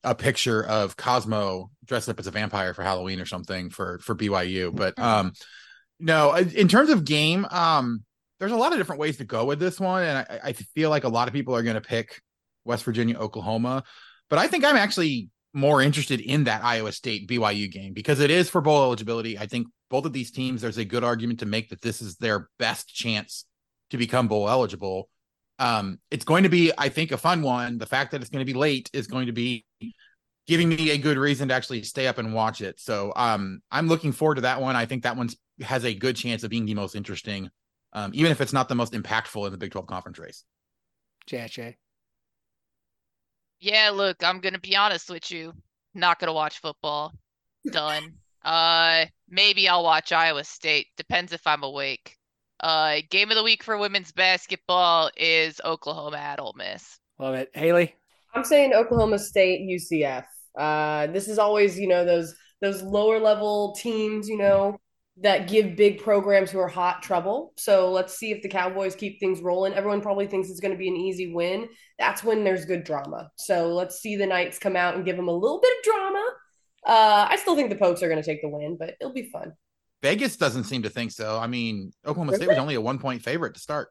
a picture of Cosmo dressed up as a vampire for Halloween or something for for B Y U. But um, no, in terms of game, um, there's a lot of different ways to go with this one, and I, I feel like a lot of people are going to pick West Virginia, Oklahoma. But I think I'm actually more interested in that Iowa State B Y U game because it is for bowl eligibility. I think both of these teams, there's a good argument to make that this is their best chance to become bowl eligible. Um, it's going to be, I think, a fun one. The fact that it's going to be late is going to be giving me a good reason to actually stay up and watch it. So um, I'm looking forward to that one. I think that one has a good chance of being the most interesting, um, even if it's not the most impactful in the Big twelve conference race. J J. Yeah, look, I'm gonna be honest with you. Not gonna watch football. Done. Uh, maybe I'll watch Iowa State. Depends if I'm awake. Uh, game of the week for women's basketball is Oklahoma at Ole Miss. Love it. Haley? I'm saying Oklahoma State, U C F. Uh, this is always, you know, those those lower level teams, you know, that give big programs who are hot trouble. So let's see if the Cowboys keep things rolling. Everyone probably thinks it's going to be an easy win. That's when there's good drama. So let's see the Knights come out and give them a little bit of drama. Uh, I still think the Pokes are going to take the win, but it'll be fun. Vegas doesn't seem to think so. I mean, Oklahoma State was only a one-point favorite to start.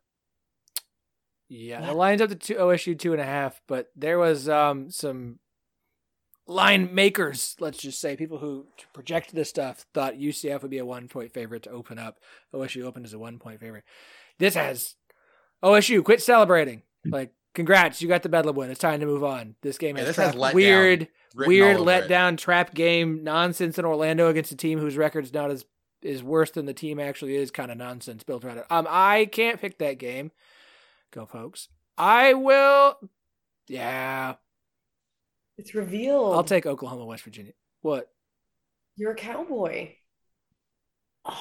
Yeah, the line's up to two, O S U two and a half, but there was um, some line makers, let's just say, people who projected this stuff thought U C F would be a one-point favorite to open up. O S U opened as a one-point favorite. This has O S U quit celebrating. Like, congrats, you got the Bedlam win. It's time to move on. This game Yeah, has, this has trap- let weird, down, written weird all over it. letdown trap game nonsense in Orlando against a team whose record's not as is worse than the team actually is. Kind of nonsense built around it. Um, I can't pick that game. Go, folks. I will. Yeah. It's revealed. I'll take Oklahoma, West Virginia. What? You're a Cowboy. Oh,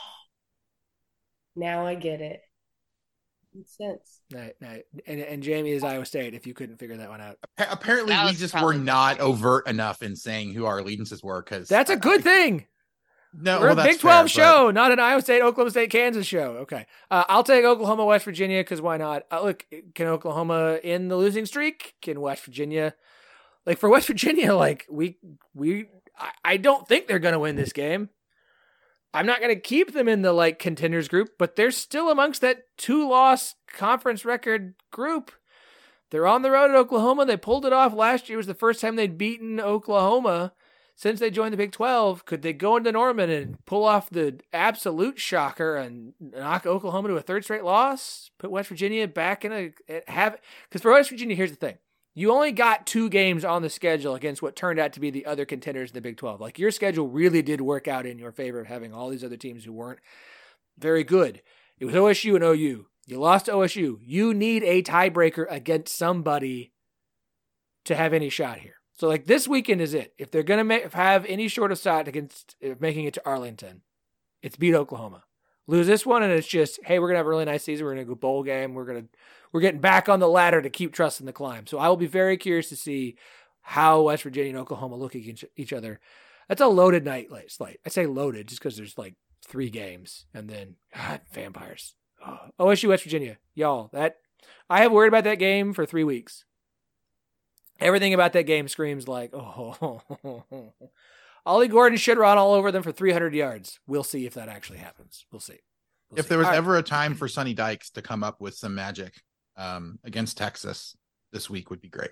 now I get it. Makes sense. No, no. And, and Jamie is Iowa State, if you couldn't figure that one out. Apparently, That we was just probably were not overt enough in saying who our allegiances were. Because That's a good thing. No, We're well, a that's Big twelve fair, but- show, not an Iowa State, Oklahoma State, Kansas show. Okay. Uh, I'll take Oklahoma, West Virginia, because why not? Uh, look, can Oklahoma in the losing streak? Can West Virginia? Like, for West Virginia, like, we, we, I, I don't think they're going to win this game. I'm not going to keep them in the, like, contenders group, but they're still amongst that two-loss conference record group. They're on the road at Oklahoma. They pulled it off last year. It was the first time they'd beaten Oklahoma since they joined the Big twelve. Could they go into Norman and pull off the absolute shocker and knock Oklahoma to a third straight loss? Put West Virginia back in a have because for West Virginia, here's the thing: you only got two games on the schedule against what turned out to be the other contenders in the Big twelve. Like, your schedule really did work out in your favor of having all these other teams who weren't very good. It was O S U and O U. You lost to O S U. You need a tiebreaker against somebody to have any shot here. So, like, this weekend is it. If they're going to make, have any sort of shot against uh, making it to Arlington, it's beat Oklahoma. Lose this one, and it's just, hey, we're going to have a really nice season. We're going to go bowl game. We're going to, we're getting back on the ladder to keep trusting the climb. So I will be very curious to see how West Virginia and Oklahoma look against each other. That's a loaded night slate. I say loaded just because there's like three games, and then God, vampires. Oh, O S U, West Virginia, y'all. That I have worried about that game for three weeks. Everything about that game screams like, oh, Ollie Gordon should run all over them for three hundred yards. We'll see if that actually happens. We'll see. We'll If see. there was All right. ever a time for Sonny Dykes to come up with some magic um, against Texas, this week would be great.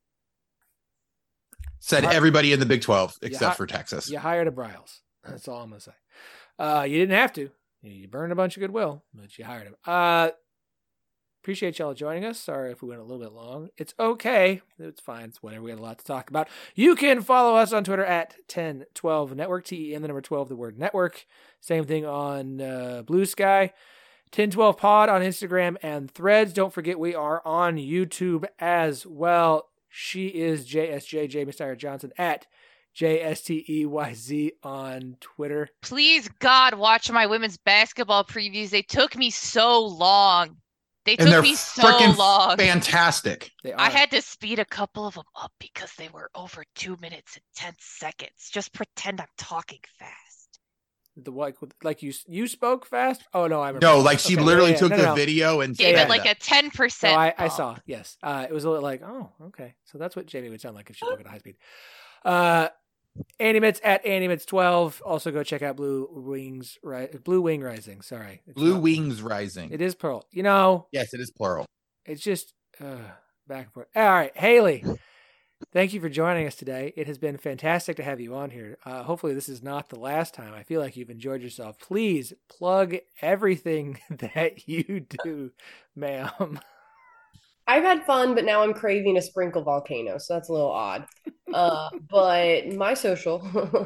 Said All right. everybody in the Big twelve except Yeah. for Texas. You hired a Bryles. That's all I'm going to say. Uh, you didn't have to. You burned a bunch of goodwill, but you hired him. Uh, appreciate y'all joining us. Sorry if we went a little bit long. It's okay. It's fine. It's whatever. We got a lot to talk about. You can follow us on Twitter at ten twelve network, T E N, the number twelve, the word network. Same thing on uh, Blue Sky. ten twelve pod on Instagram and Threads. Don't forget we are on YouTube as well. She is J S J, Jamie Steyer Johnson, at J S T E Y Z on Twitter. Please, God, watch my women's basketball previews. They took me so long. They And they're took me so freaking long. fantastic. They are. I had to speed a couple of them up because they were over two minutes and ten seconds. Just pretend I'm talking fast. The like, like you you spoke fast. Oh no, I remember. No, like she Okay, literally yeah, yeah. took No, the no, no. video and Gave said it like that. a ten No, percent. I, I saw. Yes, uh, it was a little like, oh, okay. So that's what Jamie would sound like if she spoke at a high speed. Uh, Andy Mitz at Andy Mitz twelve. Also go check out Blue Wings, right? Blue Wing Rising. Sorry, It's Blue not- Wings Rising. It is plural. You know, Yes, it is plural. it's just uh, back and forth. All right, Haley. Thank you for joining us today. It has been fantastic to have you on here. Uh, hopefully, this is not the last time. I feel like you've enjoyed yourself. Please plug everything that you do, ma'am. I've had fun, but now I'm craving a sprinkle volcano, so that's a little odd. Uh, but my social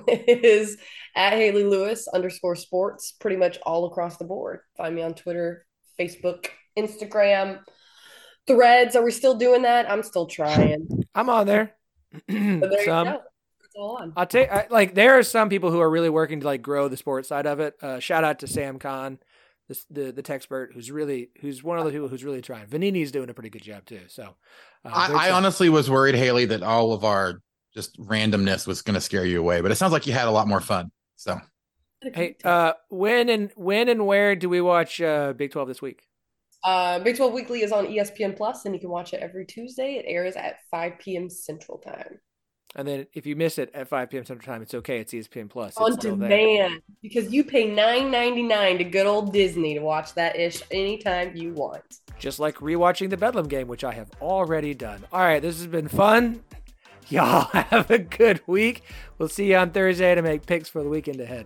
is at Haley Lewis underscore sports, pretty much all across the board. Find me on Twitter, Facebook, Instagram, Threads. Are we still doing that? I'm still trying. I'm on there. But there Some. you go. It's all on. I'll take I, like there are some people who are really working to like grow the sports side of it. Uh, shout out to Sam Kahn, the the the Techspert, who's really who's one of the people who's really trying. Vanini's doing a pretty good job too. So uh, I, they're I trying. honestly was worried, Haley, that all of our just randomness was going to scare you away, but it sounds like you had a lot more fun. So Hey, uh, when and when and where do we watch uh, Big twelve this week? Uh, Big twelve Weekly is on E S P N Plus, and you can watch it every Tuesday. It airs at five p.m. Central Time. And then if you miss it at five p.m. Central Time, it's okay. It's E S P N Plus. It's On still there. demand, because you pay nine ninety-nine to good old Disney to watch that ish anytime you want. Just like rewatching the Bedlam game, which I have already done. All right, this has been fun. Y'all have a good week. We'll see you on Thursday to make picks for the weekend ahead.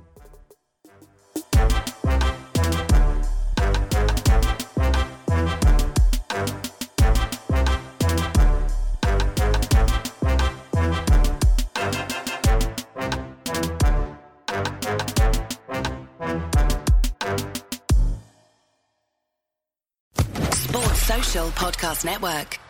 Sports Social Podcast Network.